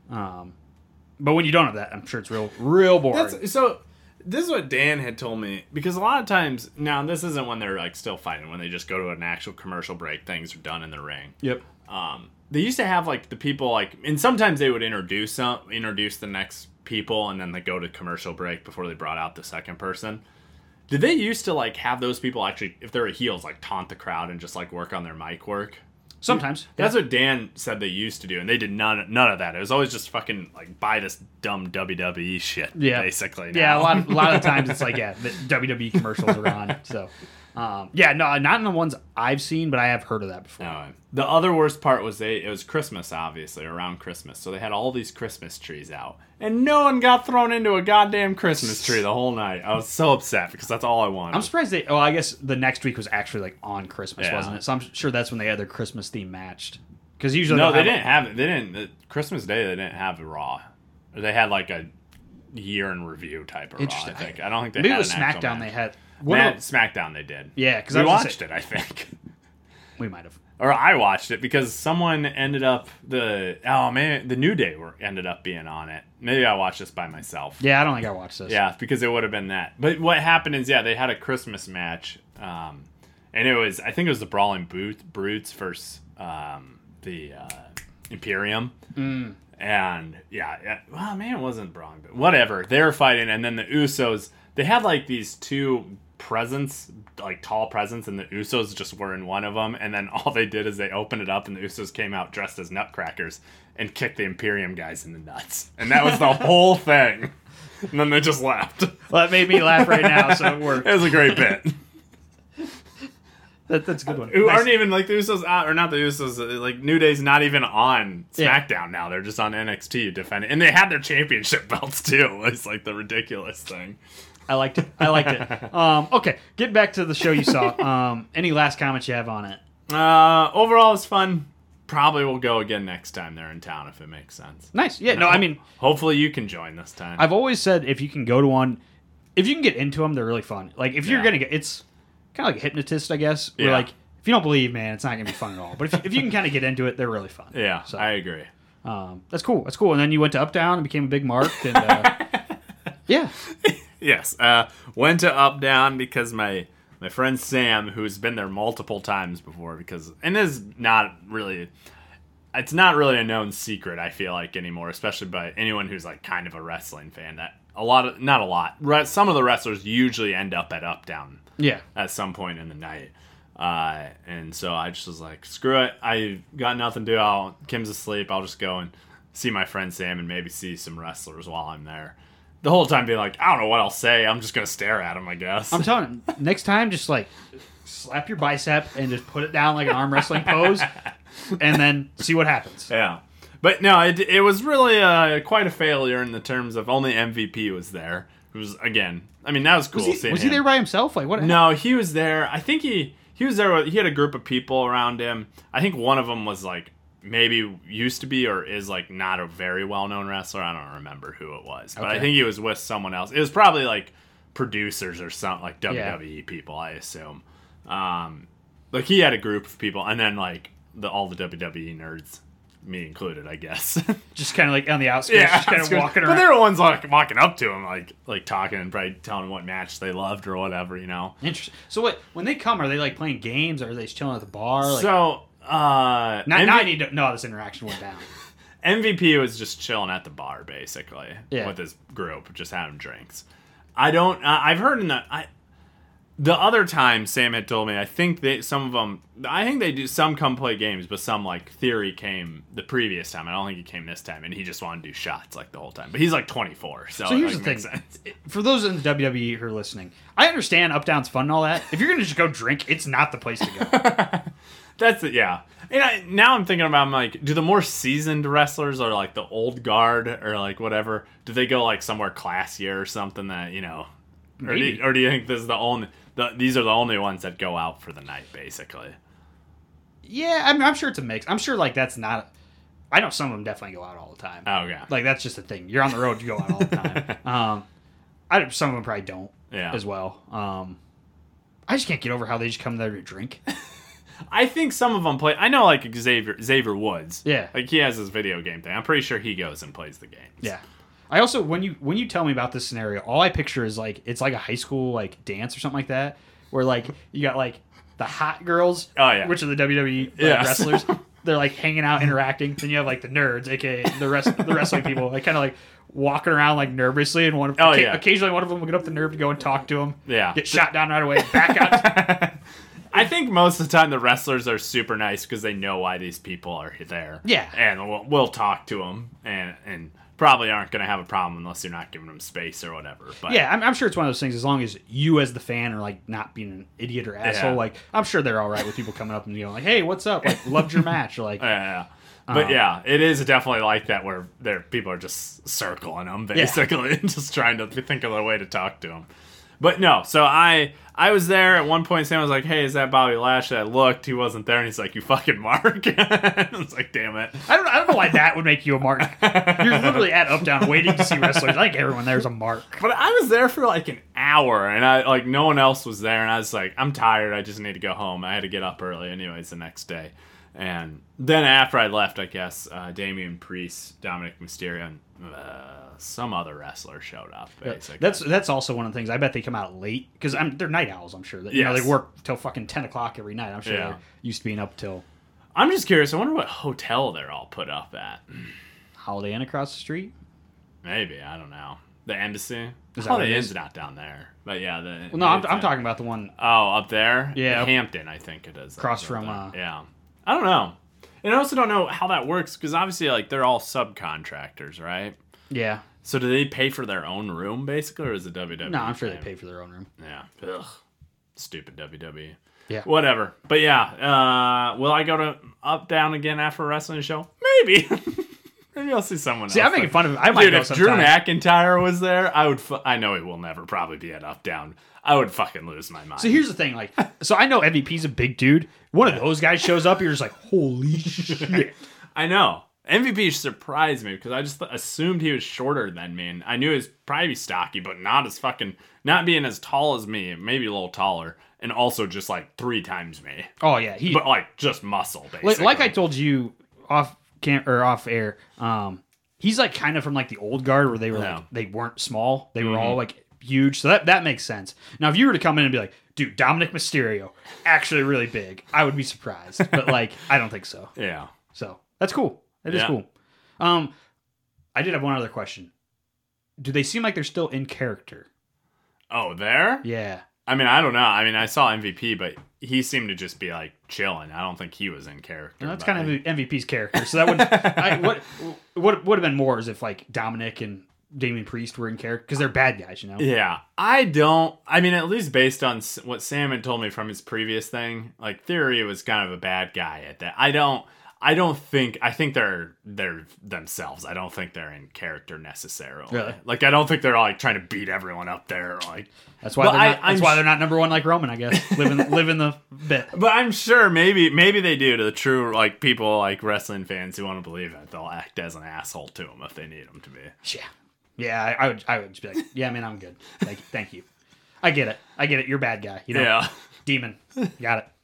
but when you don't have that, I'm sure it's real boring. So... This is what Dan had told me, because a lot of times, now this isn't when they're like still fighting, when they just go to an actual commercial break, things are done in the ring. Yep. They used to have like the people like, and sometimes they would introduce the next people, and then they go to commercial break before they brought out the second person. Did they used to like have those people actually, if they're heels, like taunt the crowd and just like work on their mic work? Sometimes. That's what Dan said they used to do, and they did none of that. It was always just fucking like buy this dumb WWE shit. Yeah. Basically. Yeah, now. a lot of times it's like the WWE commercials are on. So, no, not in the ones I've seen, but I have heard of that before. No, the other worst part was it was Christmas, obviously, around Christmas. So they had all these Christmas trees out. And no one got thrown into a goddamn Christmas tree the whole night. I was so upset because that's all I wanted. I'm surprised they. Oh, I guess the next week was actually like on Christmas, Yeah. wasn't it? So I'm sure that's when they had their Christmas theme matched. Because usually No, they'll they have- didn't have it. They didn't. Christmas Day, they didn't have a Raw. They had like a year in review type of Raw, I Interesting. think. I don't think they Maybe had it was an actual SmackDown. match. They had. SmackDown, they did. Yeah, because we watched it, I think. We might have. Or I watched it because someone ended up the New Day ended up being on it. Maybe I watched this by myself. Yeah, I don't think I watched this. Yeah, because it would have been that. But what happened is, they had a Christmas match, and it was I think it was the Brawling Brutes versus the Imperium. And well, man, it wasn't Brawling, but whatever. They were fighting, and then the Usos. They had like these two presents, like tall presents, and the Usos just were in one of them. And then all they did is they opened it up, and the Usos came out dressed as Nutcrackers and kicked the Imperium guys in the nuts. And that was the whole thing. And then they just left. Well, that made me laugh right now, so it worked. It was a great bit. That's a good one. Who Nice. aren't even like the Usos, or not the Usos, like New Day's not even on Yeah. SmackDown now. They're just on NXT defending. And they had their championship belts too. It's like the ridiculous thing. I liked it. Okay, getting back to the show you saw. Any last comments you have on it? Overall, it's fun. Probably will go again next time they're in town if it makes sense. Nice. Yeah, no, I mean, Hopefully you can join this time. I've always said if you can go to one, if you can get into them, they're really fun. Like, if you're Yeah. going to get, it's kind of like a hypnotist, I guess. Where, Yeah. like, if you don't believe, man, it's not going to be fun at all. But if you can kind of get into it, they're really fun. Yeah, So, I agree. that's cool. That's cool. And then you went to Uptown and became a big mark. And, yeah. Yes, went to Up Down because my friend Sam, who's been there multiple times before, and this is not really, it's not really a known secret, I feel like, anymore, especially by anyone who's like kind of a wrestling fan. That some of the wrestlers usually end up at Up Down Yeah. at some point in the night. And so I just was like, screw it. I got nothing to do. Kim's asleep. I'll just go and see my friend Sam and maybe see some wrestlers while I'm there. The whole time being like, I don't know what I'll say. I'm just going to stare at him, I guess. I'm telling you, next time, just like slap your bicep and just put it down like an arm wrestling pose and then see what happens. Yeah. But no, it was really quite a failure in the terms of only MVP was there. It was, again, I mean, that was cool. Was seeing he him. there by himself? Like, what? No, he was there. I think he was there. He had a group of people around him. I think one of them was like maybe used to be or is like not a very well-known wrestler. I don't remember who it was, but I Okay. think he was with someone else. It was probably like producers or something, like WWE people, I assume. Like he had a group of people, and then like all the WWE nerds, me included, I guess. Just kind of like on the outskirts, just kind of walking But around. they were the ones like walking up to him, like talking and probably telling him what match they loved or whatever, you know. Interesting. So what? When they come, are they like playing games, or are they just chilling at the bar? Like, So, now I need to know how this interaction went down. MVP was just chilling at the bar, basically, Yeah. with his group, just having drinks. I've heard the other time Sam had told me, I think they do some come play games, but some like Theory came the previous time. I don't think he came this time, and he just wanted to do shots like the whole time. But he's like 24, so So here's it the makes thing: sense. for those in the WWE who are listening, I understand Up Down's fun and all that. If you're gonna just go drink, it's not the place to go. That's it, yeah. And now I'm thinking about, I'm like, do the more seasoned wrestlers or like the old guard or like whatever, do they go like somewhere classier or something that, you know, Maybe. or do you think this is these are the only ones that go out for the night, basically? Yeah, I mean, I'm sure it's a mix. I'm sure like that's not. I know some of them definitely go out all the time. Oh yeah, Like that's just a thing. You're on the road, you go out all the time. Some of them probably don't. Yeah. As well. I just can't get over how they just come there to drink. I think some of them play. I know like Xavier Woods. Yeah. Like he has his video game thing. I'm pretty sure he goes and plays the games. Yeah. I also when you tell me about this scenario, all I picture is like it's like a high school like dance or something like that, where like you got like the hot girls, Oh, yeah. which are the WWE Yes. wrestlers. They're like hanging out, interacting. Then you have like the nerds, aka the wrestling people, like kind of like walking around like nervously, and Yeah. occasionally one of them will get up the nerve to go and talk to him. Yeah. Get shot down right away, back out. I think most of the time the wrestlers are super nice because they know why these people are there. Yeah. And we'll talk to them and probably aren't going to have a problem unless you're not giving them space or whatever. But yeah, I'm sure it's one of those things. As long as you, as the fan, are like not being an idiot or asshole, Yeah. like I'm sure they're all right with people coming up and going like, "Hey, what's up? Like, loved your match." Or like, Yeah. But yeah, it is definitely like that where people are just circling them basically and just trying to think of a way to talk to them. But no, so I was there at one point. Sam was like, "Hey, is that Bobby Lashley?" I looked, he wasn't there, and he's like, "You fucking Mark." I was like, "Damn it!" I don't know why that would make you a mark. You're literally at Up Down waiting to see wrestlers. I think everyone there's a mark. But I was there for like an hour, and no one else was there, and I was like, "I'm tired. I just need to go home." I had to get up early, anyways, the next day. And then after I left, I guess Damian Priest, Dominic Mysterio, and some other wrestler showed up. Basically, That's also one of the things. I bet they come out late because they're night owls. I'm sure that you know they work till fucking 10 o'clock every night. I'm sure they're used to being up till. I'm just curious. I wonder what hotel they're all put up at. Holiday Inn across the street. Maybe, I don't know. The Embassy. Is that what it Holiday is? Inn's not down there, but yeah. Well, no, I'm talking about the one Oh, up there. Yeah. The Hampton, I think it is. across Up from. there. Yeah. I don't know. And I also don't know how that works because obviously, like, they're all subcontractors, right? Yeah. So do they pay for their own room, basically, or is it WWE? No, I'm sure they thing? pay for their own room. Yeah. Ugh. Stupid WWE. Yeah. Whatever. But yeah, will I go to Up Down again after a wrestling show? Maybe. Maybe I'll see someone else. See, I'm making fun of it. I might Dude, go if Drew sometime. McIntyre was there, I would. I know he will never probably be at Up Down. I would fucking lose my mind. So here's the thing, like, so I know MVP's a big dude. One of those guys shows up, you're just like, holy shit. I know. MVP surprised me because I just assumed he was shorter than me, and I knew he was probably stocky, but not being as tall as me, maybe a little taller, and also just like 3 times me, Oh yeah, but like just muscle basically. like I told you off air. He's like kind of from like the old guard where they were like they weren't small, they were all like huge. So that makes sense. Now if you were to come in and be like, dude, Dominic Mysterio, actually really big, I would be surprised. But like, I don't think so. Yeah. So that's cool. That is cool. I did have one other question. Do they seem like they're still in character? Oh, there? Yeah. I mean, I don't know. I mean, I saw MVP, but he seemed to just be like chilling. I don't think he was in character. No, that's kind of MVP's character. So that would what would have been more is if like Dominic and Damian Priest were in character because they're bad guys, you know. Yeah, I mean, at least based on what Sam had told me from his previous thing, like Theory was kind of a bad guy at that. I think they're themselves. I don't think they're in character necessarily. Really? Like, I don't think they're like trying to beat everyone up there. Like, That's why they're not number one like Roman, I guess. Living the bit. but I'm sure maybe they do to the true like people like wrestling fans who want to believe it. They'll act as an asshole to them if they need them to be. Yeah. I would just be like, yeah, man, I'm good. Like, thank you. I get it. You're a bad guy. You know? Yeah. Demon. Got it.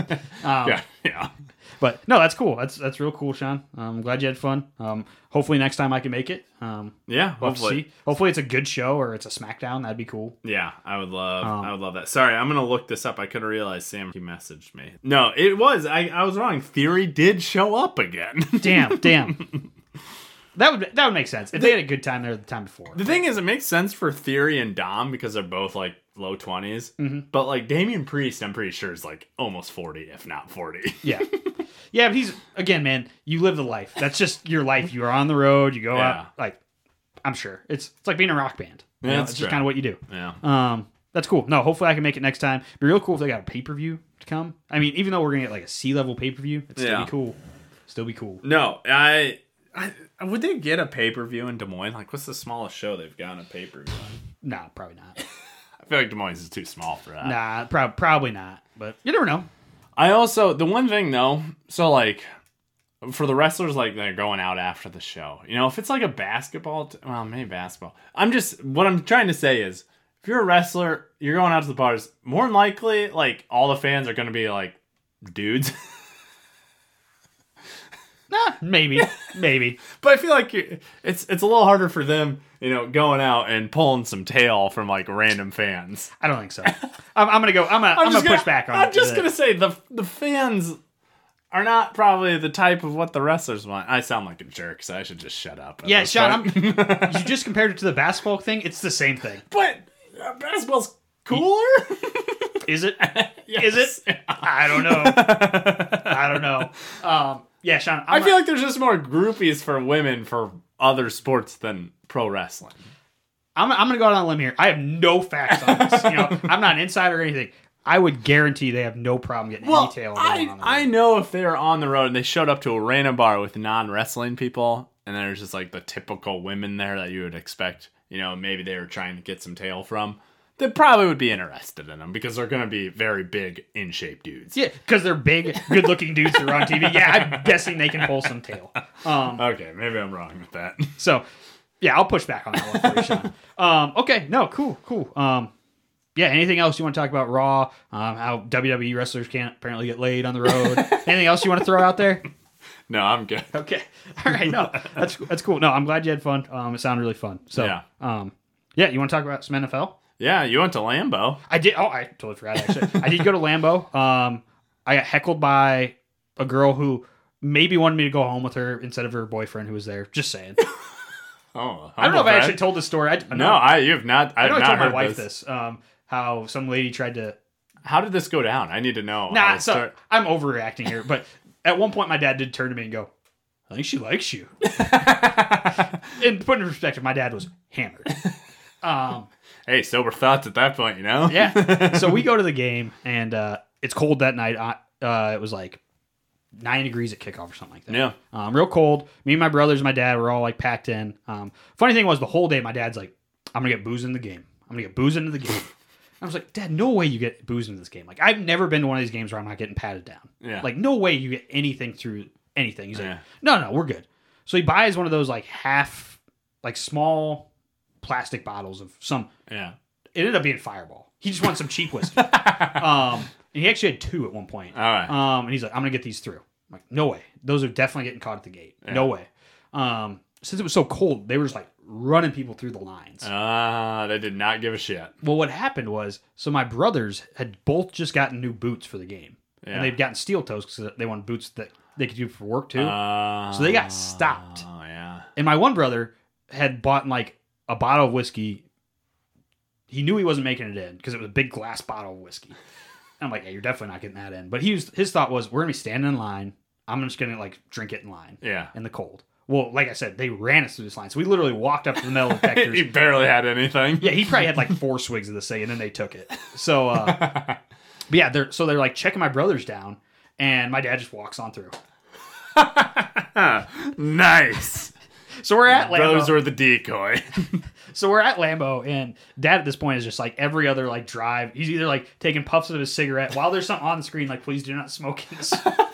Yeah. But no, that's cool. That's real cool, Sean. I'm glad you had fun. Hopefully next time I can make it. Yeah. We'll have to Hopefully. see. Hopefully it's a good show or it's a SmackDown. That'd be cool. Yeah, I would love that. Sorry, I'm gonna look this up. I could have realized Sam he messaged me. No, it was I was wrong. Theory did show up again. Damn. That would make sense if they had a good time there the time before. The thing is, it makes sense for Theory and Dom because they're both like low 20s. Mm-hmm. But like Damian Priest, I'm pretty sure is like almost 40, if not 40. Yeah. Yeah, but he's, again, man, you live the life. That's just your life. You are on the road. You go out. Like, I'm sure. It's like being a rock band. You know, it's just kind of what you do. Yeah. That's cool. No, hopefully I can make it next time. It'd be real cool if they got a pay-per-view to come. I mean, even though we're going to get like a C-level pay-per-view, it'd still be cool. Still be cool. No, would they get a pay-per-view in Des Moines? Like, what's the smallest show they've gotten a pay-per-view on? Nah, probably not. I feel like Des Moines is too small for that. Nah, probably not. But you never know. I also, the one thing though, so like, for the wrestlers, like, they're going out after the show. You know, if it's like a basketball, well, maybe basketball. What I'm trying to say is, if you're a wrestler, you're going out to the bars, more than likely, like, all the fans are going to be like, dudes. Nah, maybe. But I feel like it's a little harder for them, you know, going out and pulling some tail from like random fans. I don't think so. I'm gonna go. I'm gonna push back on. I'm just gonna say the fans are not probably the type of what the wrestlers want. I sound like a jerk, so I should just shut up. Yeah, Sean. You just compared it to the basketball thing. It's the same thing. But basketball's cooler. Is it? Yes. Is it? I don't know. Yeah, Sean. I feel like there's just more groupies for women for other sports than pro wrestling. I'm going to go out on a limb here. I have no facts on this. I'm not an insider or anything. I would guarantee they have no problem getting any tail on the road. I know if they were on the road and they showed up to a Reina bar with non-wrestling people, and there's just like the typical women there that you would expect, maybe they were trying to get some tail from, they probably would be interested in them because they're going to be very big, in-shape dudes. Yeah, because they're big, good-looking dudes that are on TV. Yeah, I'm guessing they can pull some tail. Okay, maybe I'm wrong with that. So, yeah, I'll push back on that one for you, Sean. Okay, no, cool. Yeah, anything else you want to talk about Raw? How WWE wrestlers can't apparently get laid on the road? Anything else you want to throw out there? No, I'm good. Okay. All right, no, that's cool. No, I'm glad you had fun. It sounded really fun. So, yeah, you want to talk about some NFL? Yeah, you went to Lambeau. I did. Oh, I totally forgot, actually. I did go to Lambeau. I got heckled by a girl who maybe wanted me to go home with her instead of her boyfriend who was there. Just saying. Oh, I don't know if I actually told this story. You have not. I told my wife this. How some lady tried to... How did this go down? I need to know. So I'm overreacting here, but at one point my dad did turn to me and go, I think she likes you. And to put in perspective, my dad was hammered. Hey, sober thoughts at that point, Yeah. So we go to the game, and it's cold that night. It was like 9 degrees at kickoff or something like that. Yeah. Real cold. Me and my brothers and my dad were all like packed in. Funny thing was the whole day my dad's like, I'm going to get booze in the game. I'm going to get booze into the game. I was like, Dad, no way you get booze into this game. Like, I've never been to one of these games where I'm not getting patted down. Yeah. Like, no way you get anything through anything. He's like, no, we're good. So he buys one of those, like, small plastic bottles of some. Yeah. It ended up being Fireball. He just wants some cheap whiskey. And he actually had 2 at one point. All right. And he's like, I'm going to get these through. I'm like, no way. Those are definitely getting caught at the gate. Yeah. No way. Since it was so cold, they were just like running people through the lines. They did not give a shit. Well, what happened was, so my brothers had both just gotten new boots for the game. Yeah. And they'd gotten steel toes because they wanted boots that they could do for work too. So they got stopped. Oh, yeah. And my one brother had bought like a bottle of whiskey. He knew he wasn't making it in because it was a big glass bottle of whiskey. And I'm like, hey, you're definitely not getting that in. But his thought was, we're going to be standing in line. I'm just going to like drink it in line. Yeah. In the cold. Well, like I said, they ran us through this line. So we literally walked up to the metal detectors. He barely had anything. Yeah, he probably had like 4 swigs of this thing, and then they took it. So, but yeah, they're like checking my brothers down, and my dad just walks on through. Nice. So we're at Lambeau. Brothers were the decoy. So we're at Lambeau, and Dad at this point is just like every other like drive. He's either like taking puffs of his cigarette while there's something on the screen, like please do not smoke this.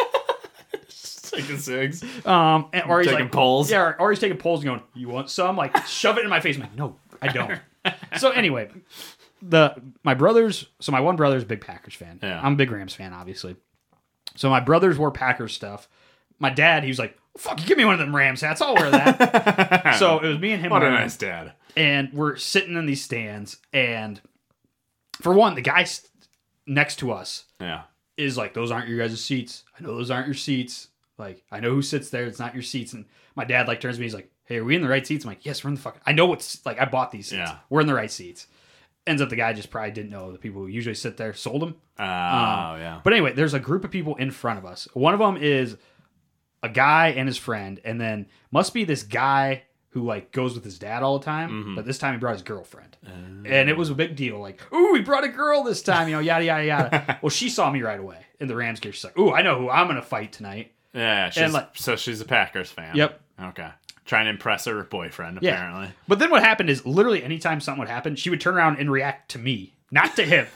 Taking cigs. Or he's taking like pulls. Yeah, or he's taking pulls and going, you want some? Like shove it in my face. I'm like, no, I don't. So anyway, my one brother's a big Packers fan. Yeah. I'm a big Rams fan, obviously. So my brothers wore Packers stuff. My dad, he was like, fuck, you give me one of them Rams hats. I'll wear that. So it was me and him. What a nice dad. And we're sitting in these stands. And for one, the guy next to us is like, those aren't your guys' seats. I know those aren't your seats. Like, I know who sits there. It's not your seats. And my dad like turns to me. He's like, hey, are we in the right seats? I'm like, yes, we're in the fucking... I know it's... Like, I bought these seats. Yeah. We're in the right seats. Ends up the guy just probably didn't know the people who usually sit there sold them. Yeah. But anyway, there's a group of people in front of us. One of them is a guy and his friend. And then must be this guy who, like, goes with his dad all the time. Mm-hmm. But this time he brought his girlfriend. And it was a big deal. Like, ooh, he brought a girl this time. Yada, yada, yada. Well, she saw me right away in the Rams gear. She's like, ooh, I know who I'm going to fight tonight. Yeah, so she's a Packers fan. Yep. Okay. Trying to impress her boyfriend, apparently. Yeah. But then what happened is literally anytime something would happen, she would turn around and react to me, not to him.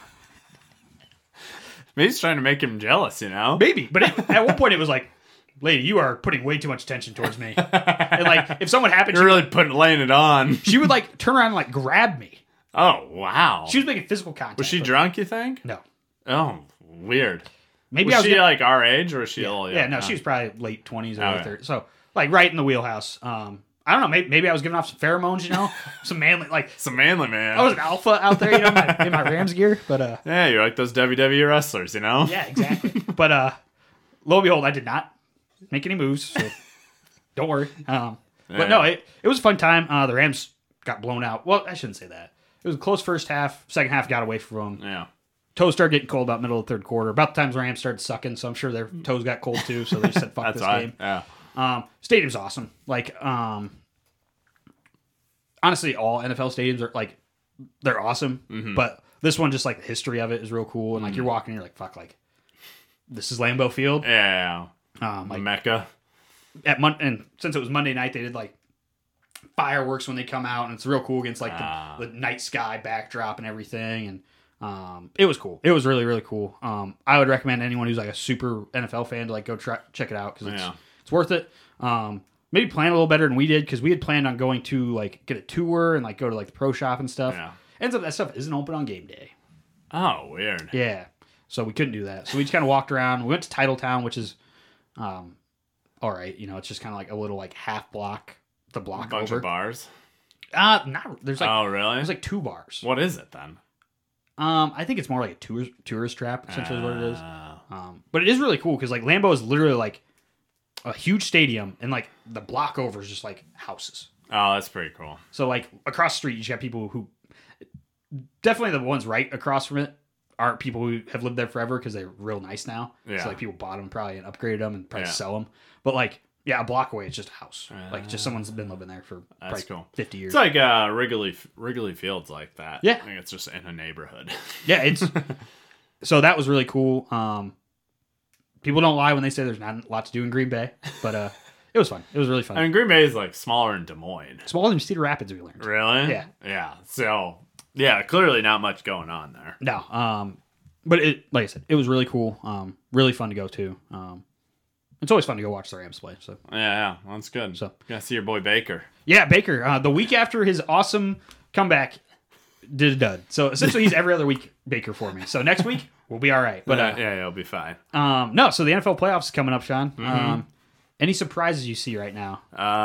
Maybe he's trying to make him jealous, Maybe. But at one point it was like, lady, you are putting way too much attention towards me. And like, if something happened... You're really laying it on. She would like turn around and like grab me. Oh, wow. She was making physical contact. Was she drunk, you think? No. Oh, weird. Maybe was she like our age, or was she a little young? Yeah, no, she was probably late 20s or early 30s. So, like, right in the wheelhouse. I don't know, maybe I was giving off some pheromones, some manly, like... Some manly man. I was an alpha out there, in my Rams gear, but... Yeah, you're like those WWE wrestlers, Yeah, exactly. But, lo and behold, I did not make any moves, so don't worry. But no, it was a fun time. The Rams got blown out. Well, I shouldn't say that. It was a close first half. Second half got away from them. Yeah. toes started getting cold about middle of the third quarter. About the time the Rams started sucking, so I'm sure their toes got cold too. So they said, "Fuck this game." Yeah. Stadium's awesome. Like, honestly, all NFL stadiums are like they're awesome, but this one just like the history of it is real cool. And like you're walking, you're like, "Fuck!" Like this is Lambeau Field. Yeah. Like Mecca. and since it was Monday night, they did like fireworks when they come out, and it's real cool against like the night sky backdrop and everything. And it was cool. It was really, really cool. I would recommend anyone who's like a super NFL fan to like go check it out because it's worth it. Maybe plan a little better than we did because we had planned on going to like get a tour and like go to like the pro shop and stuff. Yeah. Ends up that stuff isn't open on game day. Oh, weird. Yeah. So we couldn't do that. So we just kind of walked around. We went to Titletown, which is all right. You know, it's just kind of like a little like half block, the block A bunch over. of bars. Not there's like Oh, really? there's like 2 bars. What is it then? I think it's more like a tourist trap, essentially is what it is. But it is really cool because like Lambeau is literally like a huge stadium, and like the block over is just like houses. Oh, that's pretty cool. So like across the street, you got people who definitely the ones right across from it aren't people who have lived there forever because they're real nice now. Yeah. So like people bought them probably and upgraded them and probably Yeah. sell them. But like a block away, it's just a house. Like just someone's been living there for That's probably cool. 50 years. It's like Wrigley Field's like that. Yeah. I think it's just in a neighborhood. Yeah, it's so that was really cool. People don't lie when they say there's not a lot to do in Green Bay, but it was fun. It was really fun. I mean, Green Bay is like smaller than Des Moines. Smaller than Cedar Rapids, we learned. Really? Yeah. Yeah. So, yeah, clearly not much going on there. No, but it, like I said, it was really cool. Really fun to go to. It's always fun to go watch the Rams play. So Yeah, that's good. So- gotta see your boy Baker. yeah, Baker. The week after his awesome comeback, did a dud. So essentially, he's every other week Baker for me. So next week we'll be all right. But yeah, it'll be fine. no. So the NFL playoffs is coming up, Sean. Any surprises you see right now?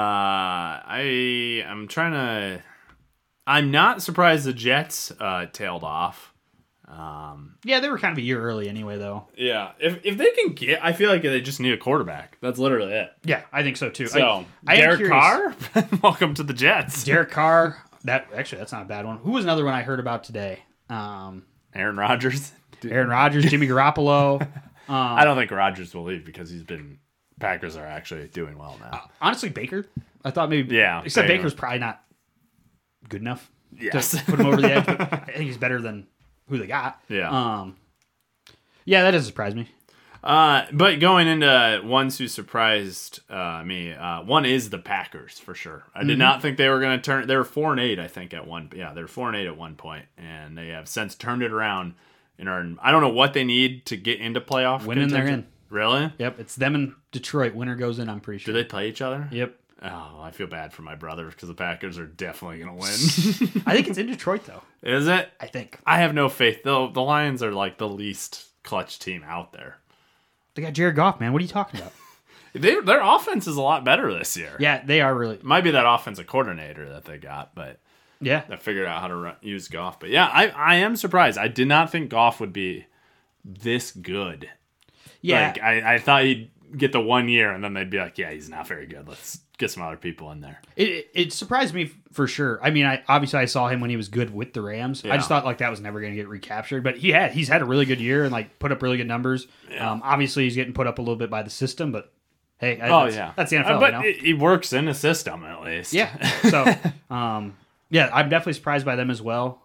I'm not surprised the Jets tailed off. Yeah, they were kind of a year early anyway, though. Yeah, if they can get, I feel like they just need a quarterback. That's literally it. Yeah, I think so too. So, I am Derek curious. Carr, welcome to the Jets. Derek Carr. That's not a bad one. Who was another one I heard about today? Aaron Rodgers. Aaron Rodgers, Jimmy Garoppolo. I don't think Rodgers will leave because Packers are actually doing well now. Honestly, Baker. I thought maybe. Yeah, Except Baker. Baker's probably not good enough Yes. to put him over the edge. But I think he's better than who they got. Yeah. Yeah, that doesn't surprise me. But going into ones who surprised me, one is the Packers for sure. I did not think they were going to turn. They were 4-8, I think, at one. Yeah, they were 4-8 at one point, and they have since turned it around. And I don't know what they need to get into playoff. Winning, they're contention. in. Really? Yep, it's them and Detroit. Winner goes in. I'm pretty Do sure. they play each other? Yep. Oh, I feel bad for my brother because the Packers are definitely going to win. I think it's in Detroit though. Is it? I think I have no faith. The Lions are like the least clutch team out there. they got Jared Goff. Man, what are you talking about? Their offense is a lot better this year. Yeah, they are really. It might be that offensive coordinator that they got, but Yeah, that figured out how to use Goff. But yeah, I am surprised. I did not think Goff would be this good. yeah. Like, I thought he'd get the 1 year and then they'd be like, yeah, he's not very good. Let's get some other people in there. It surprised me for sure. I mean, I saw him when he was good with the Rams. I just Yeah. thought like that was never going to get recaptured. But he's had a really good year and like put up really good numbers. Yeah. Obviously, he's getting put up a little bit by the system, but hey, that's the NFL. But you know? he works in a system at least. Yeah. So, yeah, I'm definitely surprised by them as well.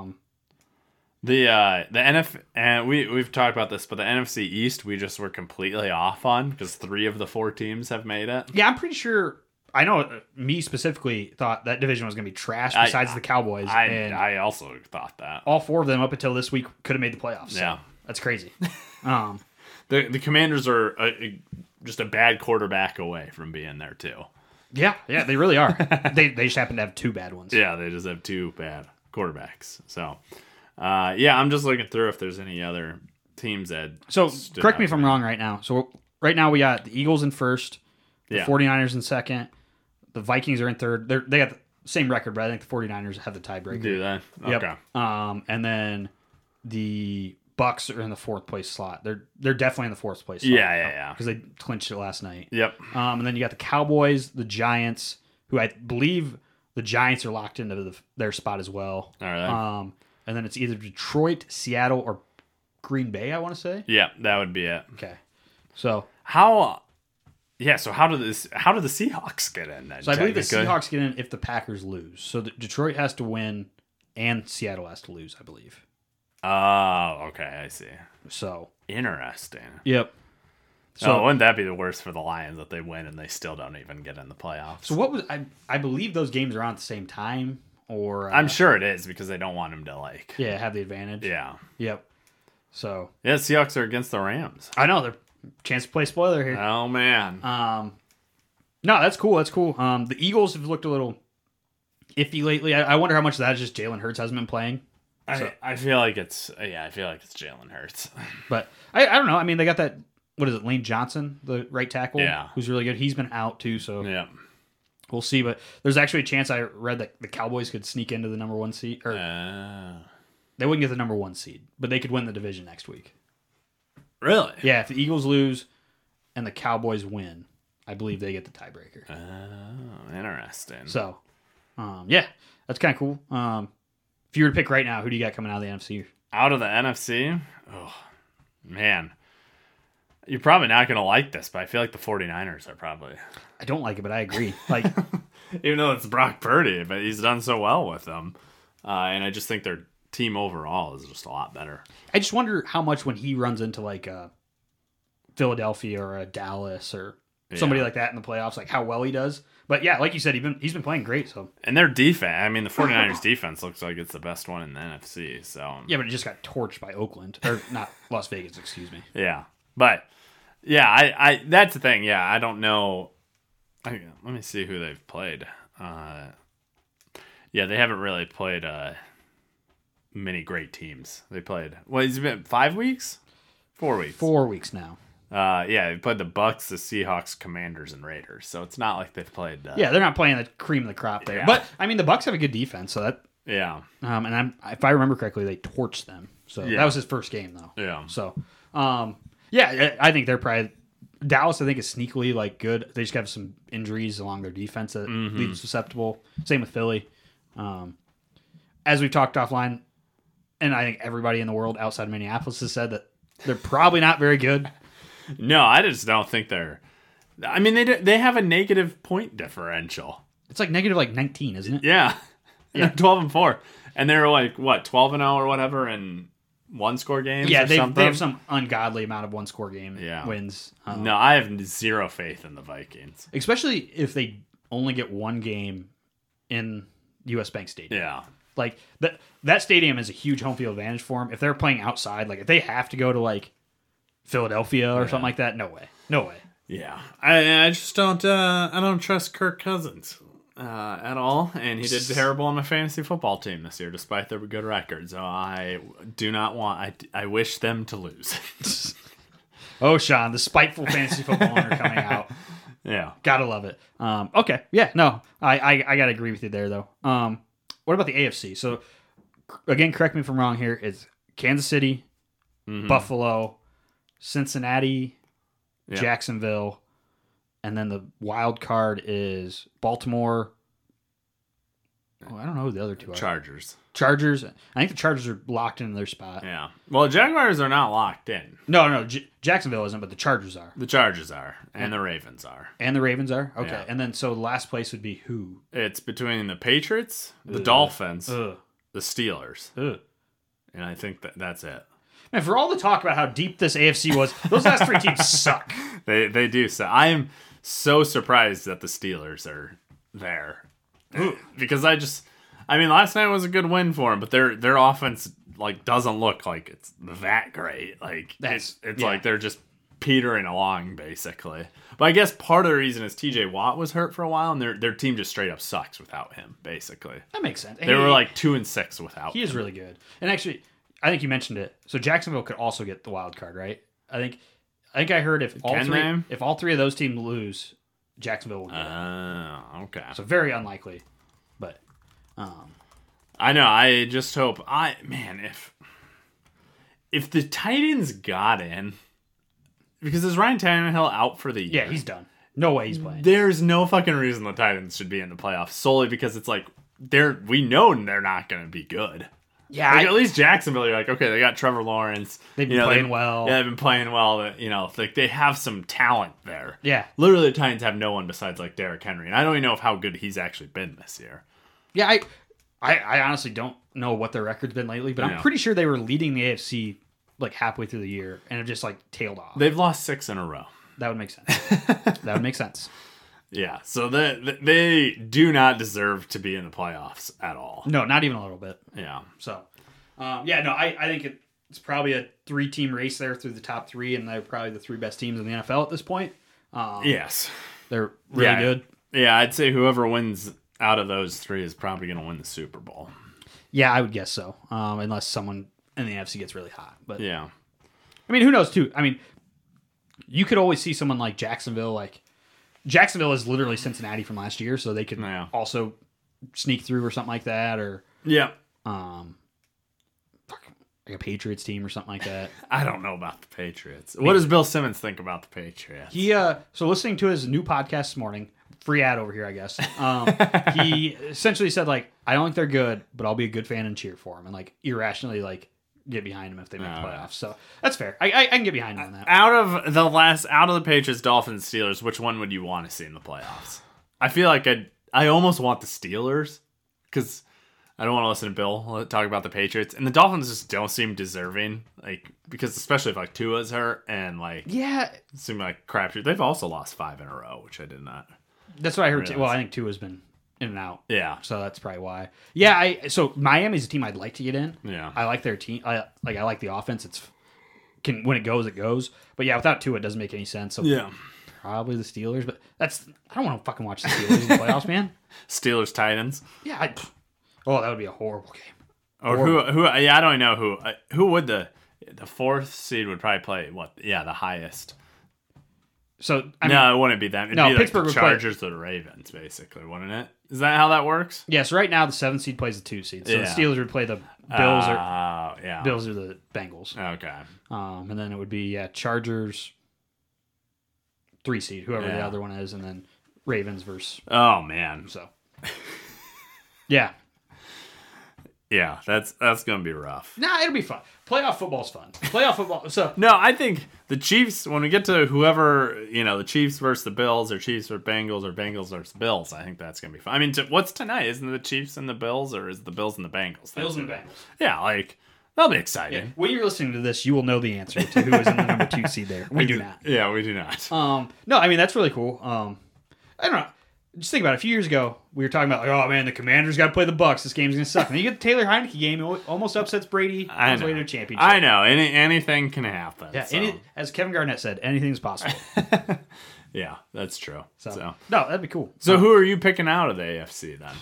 The NF and we've talked about this, but the NFC East we just were completely off on because 3 of the 4 teams have made it. Yeah, I'm pretty sure. I know me specifically thought that division was going to be trash besides the Cowboys. and I also thought that. all 4 of them up until this week could have made the playoffs. So Yeah. that's crazy. The Commanders are just a bad quarterback away from being there too. Yeah, they really are. they just happen to have 2 bad ones. Yeah, they just have 2 bad quarterbacks. So, yeah, I'm just looking through if there's any other teams that. So stood correct me out if for I'm wrong right now. So right now we got the Eagles in first, the Yeah. 49ers in second, the Vikings are in third. They got the same record, but I think the 49ers have the tiebreaker. Do that? Yep. Okay. And then the Bucks are in the 4th place slot. They're definitely in the 4th place slot. Yeah. Because they clinched it last night. Yep. And then you got the Cowboys, the Giants, who I believe the Giants are locked into their spot as well. All right. And then it's either Detroit, Seattle, or Green Bay, I want to say. Yeah, that would be it. Okay. So How do the Seahawks get in then? So I believe the technically? Seahawks get in if the Packers lose. So Detroit has to win and Seattle has to lose, I believe. Oh, okay, I see. So Interesting. yep. So wouldn't that be the worst for the Lions that they win and they still don't even get in the playoffs? So what was I believe those games are on at the same time, or I'm sure it is because they don't want him to have the advantage. Yeah. Yep. So Yeah, Seahawks are against the Rams. I know they're chance to play spoiler here. Oh man. No, that's cool. That's cool. The Eagles have looked a little iffy lately. I wonder how much of that is just Jalen Hurts hasn't been playing. I feel like it's Jalen Hurts. But I don't know. I mean, they got that. What is it? Lane Johnson, the right tackle, who's really good. He's been out too, so Yeah. we'll see. But there's actually a chance I read that the Cowboys could sneak into the number 1 seed, or they wouldn't get the number 1 seed, but they could win the division next week. Really? Yeah, if the Eagles lose and the Cowboys win, I believe they get the tiebreaker. Oh, interesting. So, yeah, that's kind of cool. If you were to pick right now, who do you got coming out of the NFC? Out of the NFC? Oh, man. You're probably not going to like this, but I feel like the 49ers are probably. I don't like it, but I agree. Like, even though it's Brock Purdy, but he's done so well with them. And I just think their team overall is just a lot better. I just wonder how much when he runs into like Philadelphia or a Dallas or somebody like that in the playoffs, like how well he does. But yeah, like you said, he's been playing great. So and their defense, I mean, the 49ers defense looks like it's the best one in the NFC. So yeah, but it just got torched by Oakland or not Las Vegas, excuse me. Yeah, but yeah, I that's the thing. Yeah, I don't know. Let me see who they've played. Yeah, they haven't really played many great teams. They played. It's been 5 weeks, 4 weeks, 4 weeks now. Yeah, they played the Bucks, the Seahawks, Commanders, and Raiders. So it's not like they've played. Yeah, they're not playing the cream of the crop there. Yeah. But I mean, the Bucks have a good defense, so that. Yeah. And if I remember correctly, they torched them. So that was his first game, though. Yeah. So, yeah, I think they're probably. Dallas, I think, is sneakily like good. They just have some injuries along their defense that leave them susceptible. Same with Philly. As we've talked offline, and I think everybody in the world outside of Minneapolis has said that they're probably not very good. No, I just don't think they're. I mean, they have a negative point differential. It's like negative 19, isn't it? Yeah. Yeah, 12-4, and they're like what 12-0 or whatever in one-score games. Yeah, or they something. have some ungodly amount of one-score game wins. No, I have zero faith in the Vikings. Especially if they only get one game in U.S. Bank Stadium. Yeah, like that stadium is a huge home field advantage for them. If they're playing outside, like if they have to go to like Philadelphia or something like that, no way. Yeah, I just don't. I don't trust Kirk Cousins at all, and he did terrible on my fantasy football team this year, despite their good record. So I do not want. I wish them to lose. Oh, Sean, the spiteful fantasy football owner coming out. Yeah, gotta love it. Okay, yeah, no, I gotta agree with you there though. What about the AFC? So again, correct me if I'm wrong here. It's Kansas City, Buffalo, Cincinnati, Jacksonville, and then the wild card is Baltimore. Oh, I don't know who the other two are. Chargers. I think the Chargers are locked in their spot. Yeah. Well, the Jaguars are not locked in. No, Jacksonville isn't, but the Chargers are. The Chargers are, and the Ravens are. And the Ravens are? Okay. Yeah. And then, so the last place would be who? It's between the Patriots, the Dolphins, Ugh. the Steelers. Ugh. And I think that's it. Man, for all the talk about how deep this AFC was, those last three teams suck. They do. So I am so surprised that the Steelers are there. Because last night was a good win for them, but their offense like doesn't look like it's that great. Like it's like they're just petering along basically. But I guess part of the reason is TJ Watt was hurt for a while, and their team just straight up sucks without him. Basically, That makes sense. they were like 2-6 without. He is really good. And actually, I think you mentioned it. So Jacksonville could also get the wild card, right? I think I heard if all three of those teams lose, Jacksonville will get it. Oh, okay. So very unlikely, but I know. I just hope. If the Titans got in, because is Ryan Tannehill out for the year? yeah, he's done. No way he's playing. There's no fucking reason the Titans should be in the playoffs solely because it's like we know they're not going to be good. Yeah, Like, at least Jacksonville, you're like, okay, they got Trevor Lawrence. They've been playing well. Yeah, they've been playing well. Like they have some talent there. Yeah. Literally, the Titans have no one besides like Derrick Henry, and I don't even know how good he's actually been this year. Yeah, I honestly don't know what their record's been lately, but I'm pretty sure they were leading the AFC like halfway through the year and have just like tailed off. They've lost 6 in a row. That would make sense. Yeah, so they do not deserve to be in the playoffs at all. No, not even a little bit. Yeah. So, I think it's probably a 3-team race there through the top 3, and they're probably the 3 best teams in the NFL at this point. Yes. They're really good. Yeah, I'd say whoever wins out of those 3 is probably going to win the Super Bowl. Yeah, I would guess so, unless someone in the NFC gets really hot. But yeah. I mean, who knows, too? I mean, you could always see someone like Jacksonville. Like, Jacksonville is literally Cincinnati from last year, so they could also sneak through or something like that, or yeah, like a Patriots team or something like that. I don't know about the Patriots. What does Bill Simmons think about the Patriots? He so listening to his new podcast this morning, free ad over here, I guess. He essentially said like, I don't think they're good, but I'll be a good fan and cheer for them, and like irrationally like get behind them if they make playoffs. So that's fair. I can get behind him on that. Out of the Patriots, Dolphins, Steelers, which one would you want to see in the playoffs? I feel like I almost want the Steelers because I don't want to listen to Bill talk about the Patriots, and the Dolphins just don't seem deserving. Like because especially if like Tua's hurt and like seem like crapshoot. They've also lost 5 in a row, which I did not. That's what I heard. Well, I think Tua's been in and out. Yeah. So that's probably why. Yeah. So Miami's a team I'd like to get in. Yeah. I like their team. I like the offense. When it goes, it goes. But yeah, without Tua, it doesn't make any sense. So yeah. Probably the Steelers, but I don't want to fucking watch the Steelers in the playoffs, man. Steelers Titans. Yeah. That would be a horrible game. Or who? Yeah, I don't know who would the 4th seed would probably play. What? Yeah, the highest. So no, it wouldn't be them. It'd be Pittsburgh like the Chargers or the Ravens, basically, wouldn't it? Is that how that works? Yes. Right now, the 7th seed plays the 2 seed. So the Steelers would play the Bills Bills or the Bengals. Okay. And then it would be Chargers 3 seed, whoever the other one is, and then Ravens versus. Oh man. So. Yeah. Yeah, that's gonna be rough. Nah, it'll be fun. Playoff football's fun. Playoff football. So no, I think the Chiefs. When we get to whoever, the Chiefs versus the Bills, or Chiefs versus Bengals, or Bengals versus Bills, I think that's gonna be fun. I mean, what's tonight? Isn't it the Chiefs and the Bills, or is it the Bills and the Bengals? Bills and the Bengals. Yeah, like that'll be exciting. Yeah. When you're listening to this, you will know the answer to who is in the number 2 seed there. We do not. Yeah, we do not. No, I mean that's really cool. I don't know. Just think about it. A few years ago, we were talking about, like, oh man, the Commanders got to play the Bucks. This game's gonna suck. And then you get the Taylor Heineke game, it almost upsets Brady on his way to a championship. I know. Anything can happen. Yeah. So. As Kevin Garnett said, anything's possible. Yeah, that's true. So no, that'd be cool. So who are you picking out of the AFC then?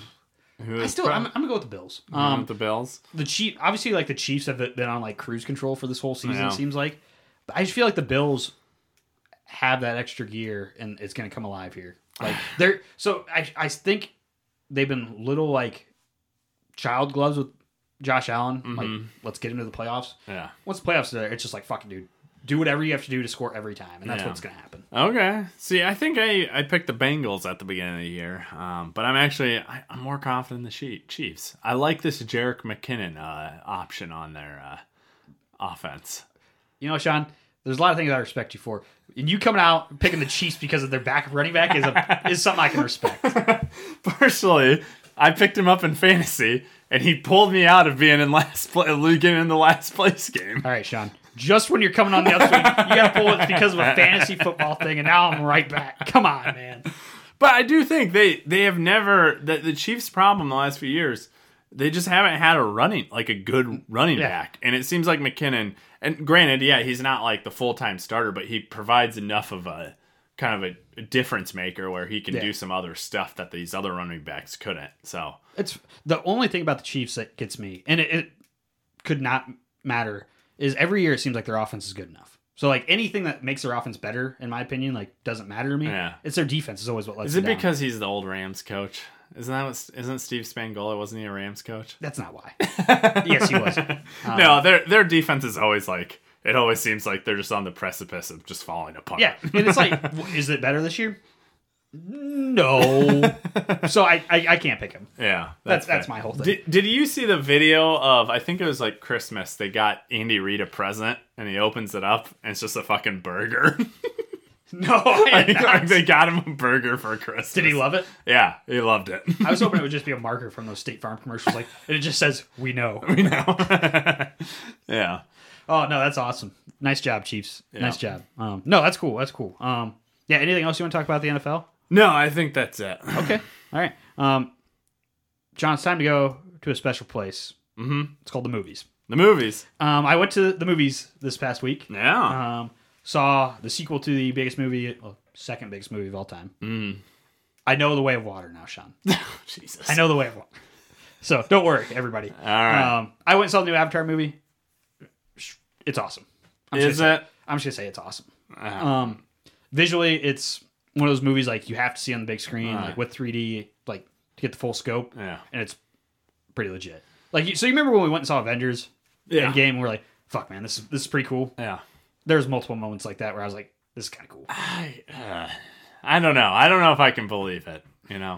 I'm gonna go with the Bills. With the Bills. The Chiefs, obviously, like the Chiefs have been on like cruise control for this whole season. It seems like, but I just feel like the Bills have that extra gear, and it's gonna come alive here. Like I think they've been little like child gloves with Josh Allen. Mm-hmm. Like, let's get him to the playoffs. Yeah. Once the playoffs are there, it's just like, fucking dude, do whatever you have to do to score every time, and that's what's gonna happen. Okay. See, I think I picked the Bengals at the beginning of the year, but I'm more confident in the Chiefs. I like this Jerick McKinnon option on their offense. You know, Sean, there's a lot of things I respect you for. And you coming out picking the Chiefs because of their backup running back is something I can respect. Personally, I picked him up in fantasy, and he pulled me out of being in getting in the last place game. All right, Sean. Just when you're coming on the upswing, you got to pull it because of a fantasy football thing, and now I'm right back. Come on, man. But I do think they have never the Chiefs' problem the last few years. They just haven't had a good running back, and it seems like McKinnon. And granted, he's not like the full-time starter, but he provides enough of a kind of a difference maker where he can do some other stuff that these other running backs couldn't. So it's the only thing about the Chiefs that gets me, and it could not matter, is every year it seems like their offense is good enough. So like anything that makes their offense better, in my opinion, like doesn't matter to me. Yeah. It's their defense is always what lets Is them it down. because he's the old Rams coach? Isn't Steve Spagnuolo, wasn't he a Rams coach? That's not why. Yes, he was. No, their defense is always like, it always seems like they're just on the precipice of just falling apart. Yeah, and it's like, is it better this year? No. So I can't pick him. Yeah, That's my whole thing. Did you see the video of, I think it was like Christmas, they got Andy Reid a present and he opens it up and it's just a fucking burger. No, I did like, not. they got him a burger for Christmas. Did he love it? Yeah, he loved it. I was hoping it would just be a marker from those State Farm commercials, like, and it just says, "We know." We know. Yeah. Oh no, that's awesome. Nice job, Chiefs. Yeah. Nice job. No, that's cool. That's cool. Yeah. Anything else you want to talk about the NFL? No, I think that's it. Okay. All right. John, it's time to go to a special place. Mm-hmm. It's called the movies. The movies. I went to the movies this past week. Yeah. Saw the sequel to the biggest movie, well, second biggest movie of all time. Mm. I know The Way of Water now, Sean. Jesus. I know The Way of Water. So don't worry, everybody. All right. I went and saw the new Avatar movie. It's awesome. I'm just gonna say it's awesome. Visually, it's one of those movies like you have to see on the big screen, like with 3D, like to get the full scope. Yeah. And it's pretty legit. Like, so you remember when we went and saw Avengers? Yeah. Endgame, and we're like, fuck, man, this is pretty cool. Yeah. There's multiple moments like that where I was like, this is kind of cool. I don't know. I don't know if I can believe it, you know?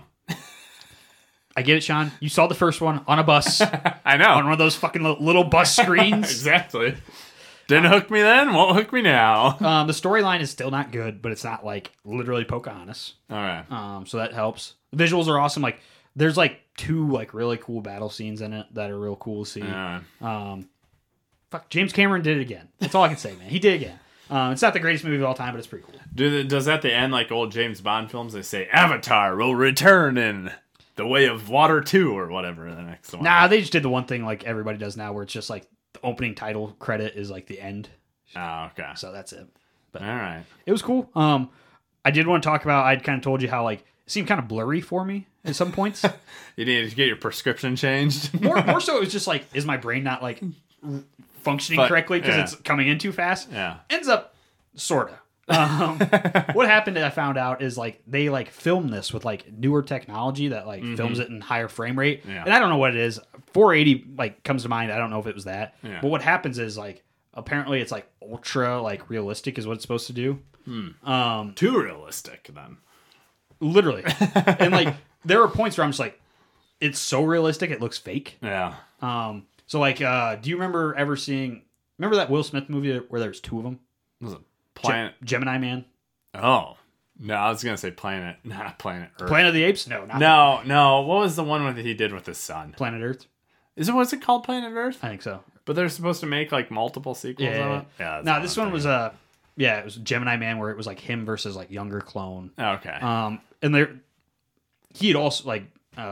I get it, Sean. You saw the first one on a bus, I know. on one of those fucking little bus screens. Exactly. Didn't hook me then, won't hook me now. The storyline is still not good, but it's not like literally Pocahontas. All right. So that helps. The visuals are awesome. Like, there's like 2 like really cool battle scenes in it that are real cool to see. Fuck, James Cameron did it again. That's all I can say, man. He did it again. It's not the greatest movie of all time, but it's pretty cool. Does at the end, like old James Bond films, they say Avatar will return in The Way of Water 2 or whatever the next one? Nah, they just did the one thing like everybody does now, where it's just like the opening title credit is like the end. Oh, okay. So that's it. But All right. it was cool. I did want to talk about. I'd kind of told you how like it seemed kind of blurry for me at some points. You needed to get your prescription changed? more so, it was just like, is my brain not like functioning correctly because it's coming in too fast? Yeah. Ends up sorta. What happened, I found out, is like they like film this with like newer technology that like films it in higher frame rate. Yeah. And I don't know what it is. 480 like comes to mind. I don't know if it was that. Yeah. But what happens is like apparently it's like ultra like realistic is what it's supposed to do. Too realistic, then. Literally. And like there are points where I'm just like, it's so realistic it looks fake. Yeah. So like do you remember ever seeing that Will Smith movie where there's 2 of them? Was it Planet? Gemini Man? Oh. No, I was going to say Planet. Not Planet Earth. Planet of the Apes? No, not No. What was the one that he did with his son? Planet Earth. Was it called Planet Earth? I think so. But they're supposed to make like multiple sequels of it? Yeah. No, this one was it was Gemini Man, where it was like him versus like younger clone. Okay. And he had also like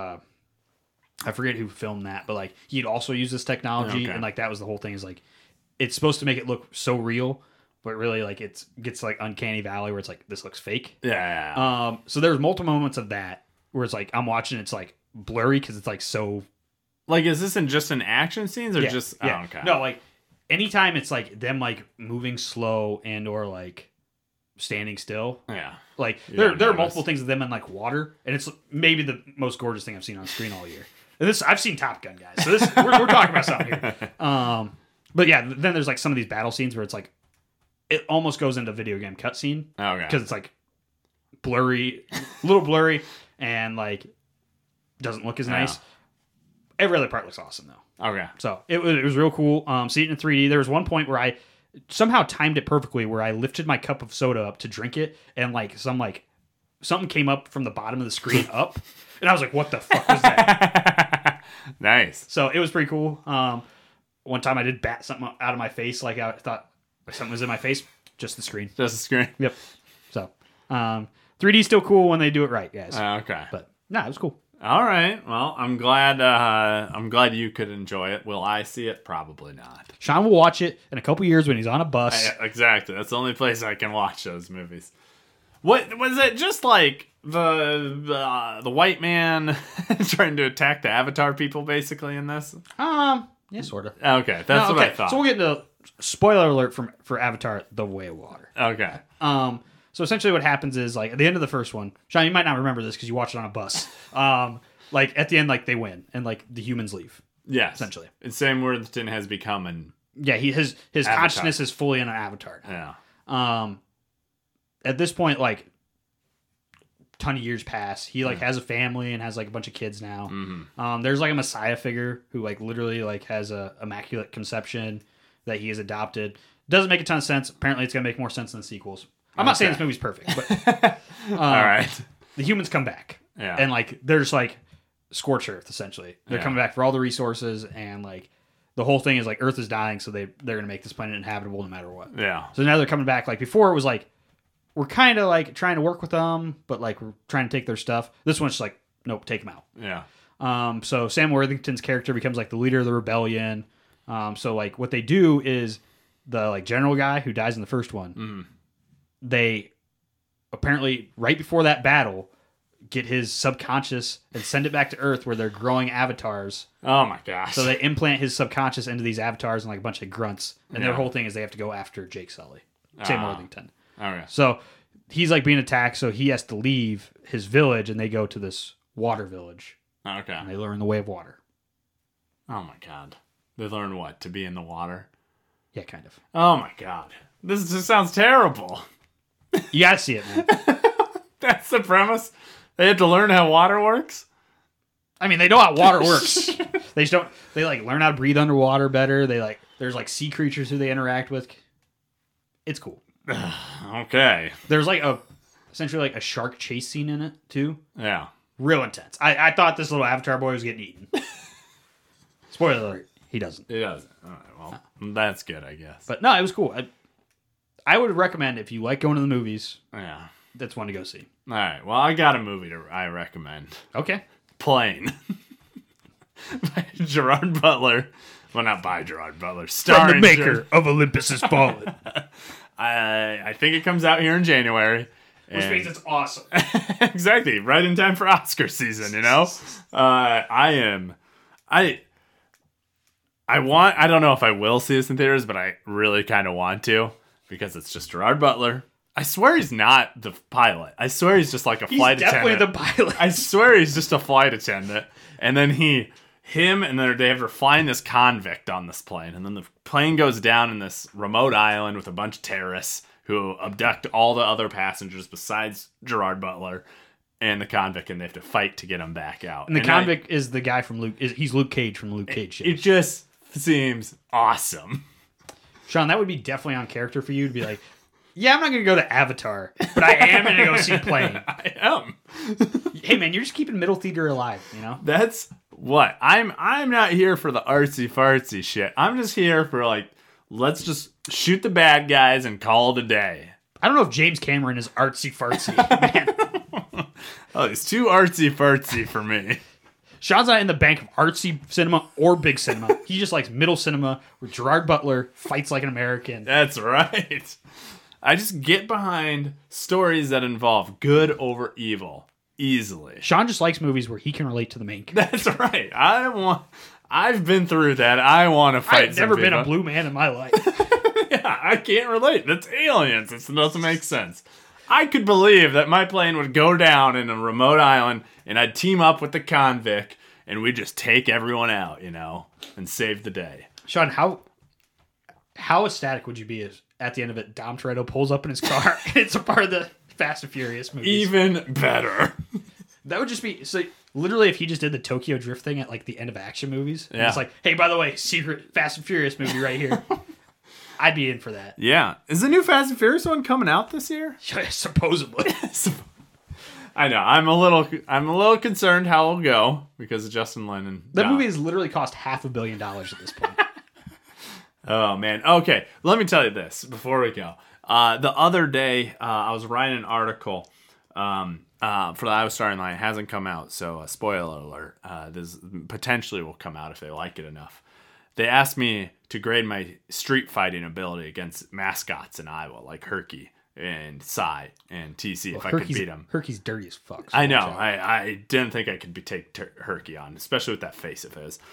I forget who filmed that, but like he'd also used this technology, and like that was the whole thing, is like it's supposed to make it look so real, but really like it gets like uncanny valley where it's like this looks fake. Yeah. So there's multiple moments of that where it's like I'm watching, it's like blurry because it's like so. Like, is this just in action scenes or just? Yeah. Oh, okay. No, like anytime it's like them like moving slow and or like standing still. Yeah. Like You there don't are notice. multiple things of them in like water, and it's maybe the most gorgeous thing I've seen on screen all year. And this I've seen Top Gun, guys. So this we're talking about something here. But yeah, then there's like some of these battle scenes where it's like it almost goes into video game cutscene Okay. because it's like blurry, a little blurry, and like doesn't look as nice. Every other part looks awesome though. Okay. So it was real cool. See it in 3D. There was one point where I somehow timed it perfectly, where I lifted my cup of soda up to drink it, and like something came up from the bottom of the screen up, and I was like, "What the fuck was that?" Nice. So it was pretty cool. One time I did bat something out of my face, like I thought something was in my face, just the screen. Just a screen. Yep. So 3D is still cool when they do it right, guys. Okay. But it was cool. All right. Well, I'm glad you could enjoy it. Will I see it? Probably not. Sean will watch it in a couple years when he's on a bus. Exactly. That's the only place I can watch those movies. What was it? Just like the white man trying to attack the Avatar people, basically, in this. Yeah, sort of. Okay, that's what I thought. So we'll get into spoiler alert for Avatar: The Way of Water. Okay. So essentially what happens is, like, at the end of the first one, Sean, you might not remember this because you watched it on a bus. Like, at the end, like, they win, and, like, the humans leave. Yes. Essentially. It's Sam Worthington has become an... Yeah, his consciousness is fully in an avatar now. Yeah. At this point, like, ton of years pass. He like has a family and has like a bunch of kids now. Mm-hmm. There's like a Messiah figure who like literally like has a immaculate conception that he has adopted. Doesn't make a ton of sense. Apparently, it's gonna make more sense in the sequels. I'm not saying this movie's perfect, but All right. the humans come back, Yeah. and like there's like scorched earth essentially. They're coming back for all the resources, and like the whole thing is like Earth is dying, so they're gonna make this planet inhabitable no matter what. Yeah. So now they're coming back. Like before, it was like we're kind of like trying to work with them, but like we're trying to take their stuff. This one's just like nope, take them out. Yeah. So Sam Worthington's character becomes like the leader of the rebellion. So like what they do is the like general guy who dies in the first one, they apparently right before that battle get his subconscious and send it back to Earth where they're growing avatars. Oh my gosh. So they implant his subconscious into these avatars and like a bunch of grunts. And their whole thing is they have to go after Jake Sully, Sam Worthington. Okay. So he's like being attacked, so he has to leave his village and they go to this water village Okay. and they learn the way of water. Oh my god. They learn what? To be in the water? Yeah, kind of. Oh my god. This just sounds terrible. You gotta see it, man. That's the premise? They have to learn how water works? I mean, they know how water works. They just don't. They like learn how to breathe underwater better. They like there's like sea creatures who they interact with. It's cool. Okay. There's like essentially like a shark chase scene in it too. Yeah. Real intense. I thought this little Avatar boy was getting eaten. Spoiler alert: he doesn't. It does. All right, well, that's good, I guess. But no, it was cool. I would recommend if you like going to the movies. Yeah. That's one to go see. All right. Well, I got a movie I recommend. Okay. Plane. By Gerard Butler. Well, not by Gerard Butler. From the Starring maker of Olympus Has Fallen. I think it comes out here in January. Which means it's awesome. Exactly. Right in time for Oscar season, you know? I don't know if I will see this in theaters, but I really kind of want to because it's just Gerard Butler. I swear he's not the pilot. I swear he's just like a flight attendant. He's definitely the pilot. I swear he's just a flight attendant. And then him and they have to flying this convict on this plane. And then the plane goes down in this remote island with a bunch of terrorists who abduct all the other passengers besides Gerard Butler and the convict, and they have to fight to get him back out. And the convict is the guy from Luke. He's Luke Cage from the Luke Cage show. It just seems awesome. Sean, that would be definitely on character for you to be like, yeah, I'm not going to go to Avatar, but I am going to go see Plane. I am. Hey, man, you're just keeping middle theater alive, you know? That's what I'm not here for the artsy fartsy shit. I'm just here for like, let's just shoot the bad guys and call it a day. I don't know if James Cameron is artsy fartsy, man. Oh, it's too artsy fartsy for me. Sean's not in the bank of artsy cinema or big cinema. He just likes middle cinema where Gerard Butler fights like an American. That's right. I just get behind stories that involve good over evil easily. Sean just likes movies where he can relate to the main character. That's right. I've been through that. I want to fight. I've never been a blue man in my life. Yeah, I can't relate. That's aliens. It doesn't make sense. I could believe that my plane would go down in a remote island and I'd team up with the convict and we'd just take everyone out, you know, and save the day. Sean, how ecstatic would you be if at the end of it, Dom Toretto pulls up in his car and it's a part of the Fast and Furious movies? Even better. That would just be so. Literally, if he just did the Tokyo Drift thing at like the end of action movies, and Yeah. it's like, hey, by the way, secret Fast and Furious movie right here. I'd be in for that. Yeah. Is the new Fast and Furious one coming out this year? Supposedly. I know. I'm a little concerned how it'll go because of Justin Lin and That Dom. movie has literally cost $500 million at this point. Oh, man. Okay. Let me tell you this before we go. The other day, I was writing an article for the Iowa Starting Line. It hasn't come out, so spoiler alert. This potentially will come out if they like it enough. They asked me to grade my street fighting ability against mascots in Iowa, like Herky and Cy and TC, if I could beat them. Herky's dirty as fuck. So I know. watch out. I didn't think I could take Herky on, especially with that face of his.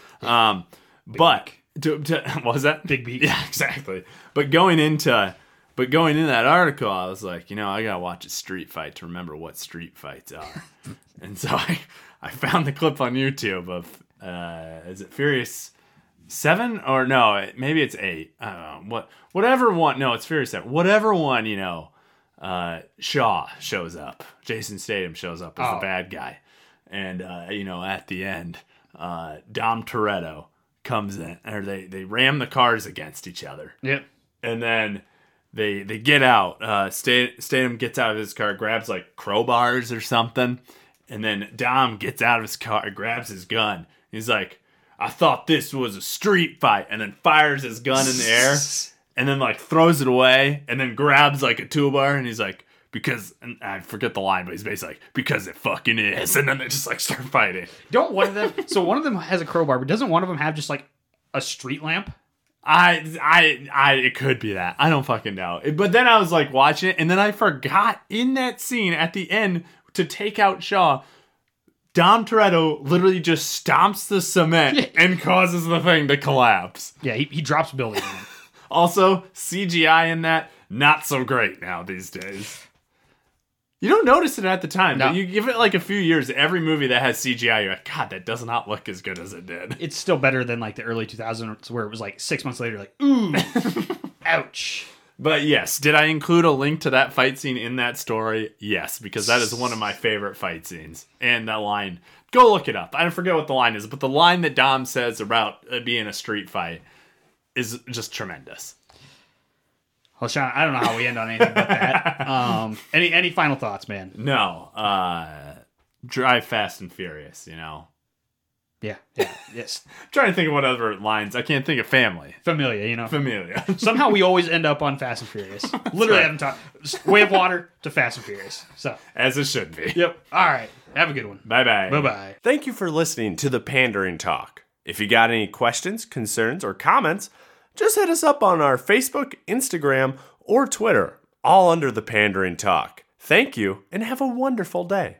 But what was that? Big beak. Yeah, exactly. But going into that article, I was like, I gotta watch a street fight to remember what street fights are. And so I found the clip on YouTube of is it Furious 7 or no? Maybe it's 8. I don't know. Whatever one. No, it's Furious 7. Whatever one. Shaw shows up. Jason Statham shows up as Oh. the bad guy. And, at the end, Dom Toretto comes in, or they ram the cars against each other. Yep. And then they get out. Statham gets out of his car, grabs like crowbars or something. And then Dom gets out of his car, grabs his gun. He's like, I thought this was a street fight. And then fires his gun in the air. And then like throws it away. And then grabs like a toolbar. And he's like, and I forget the line, but he's basically like, because it fucking is. And then they just like start fighting. Don't one of them? So one of them has a crowbar, but doesn't one of them have just like a street lamp? It could be that. I don't fucking know. But then I was like watching it, and then I forgot in that scene at the end to take out Shaw. Dom Toretto literally just stomps the cement and causes the thing to collapse. Yeah, he drops building. On him. Also, CGI in that, not so great now these days. You don't notice it at the time, No. but you give it like a few years, every movie that has CGI, you're like, God, that does not look as good as it did. It's still better than like the early 2000s where it was like 6 months later, like, ooh, ouch. But yes, did I include a link to that fight scene in that story? Yes, because that is one of my favorite fight scenes. And that line, go look it up. I forget what the line is, but the line that Dom says about it being a street fight is just tremendous. Well, Sean, I don't know how we end on anything but that. Any final thoughts, man? No, drive fast and furious, Yeah, yes. I'm trying to think of what other lines. I can't think of family. Familia, Familia. Somehow we always end up on Fast and Furious. Literally right. haven't talked. Way of Water to Fast and Furious. So, As it should be. yep. All right. Have a good one. Bye-bye. Bye-bye. Thank you for listening to the Pandering Talk. If you got any questions, concerns, or comments, just hit us up on our Facebook, Instagram, or Twitter, all under the Pandering Talk. Thank you, and have a wonderful day.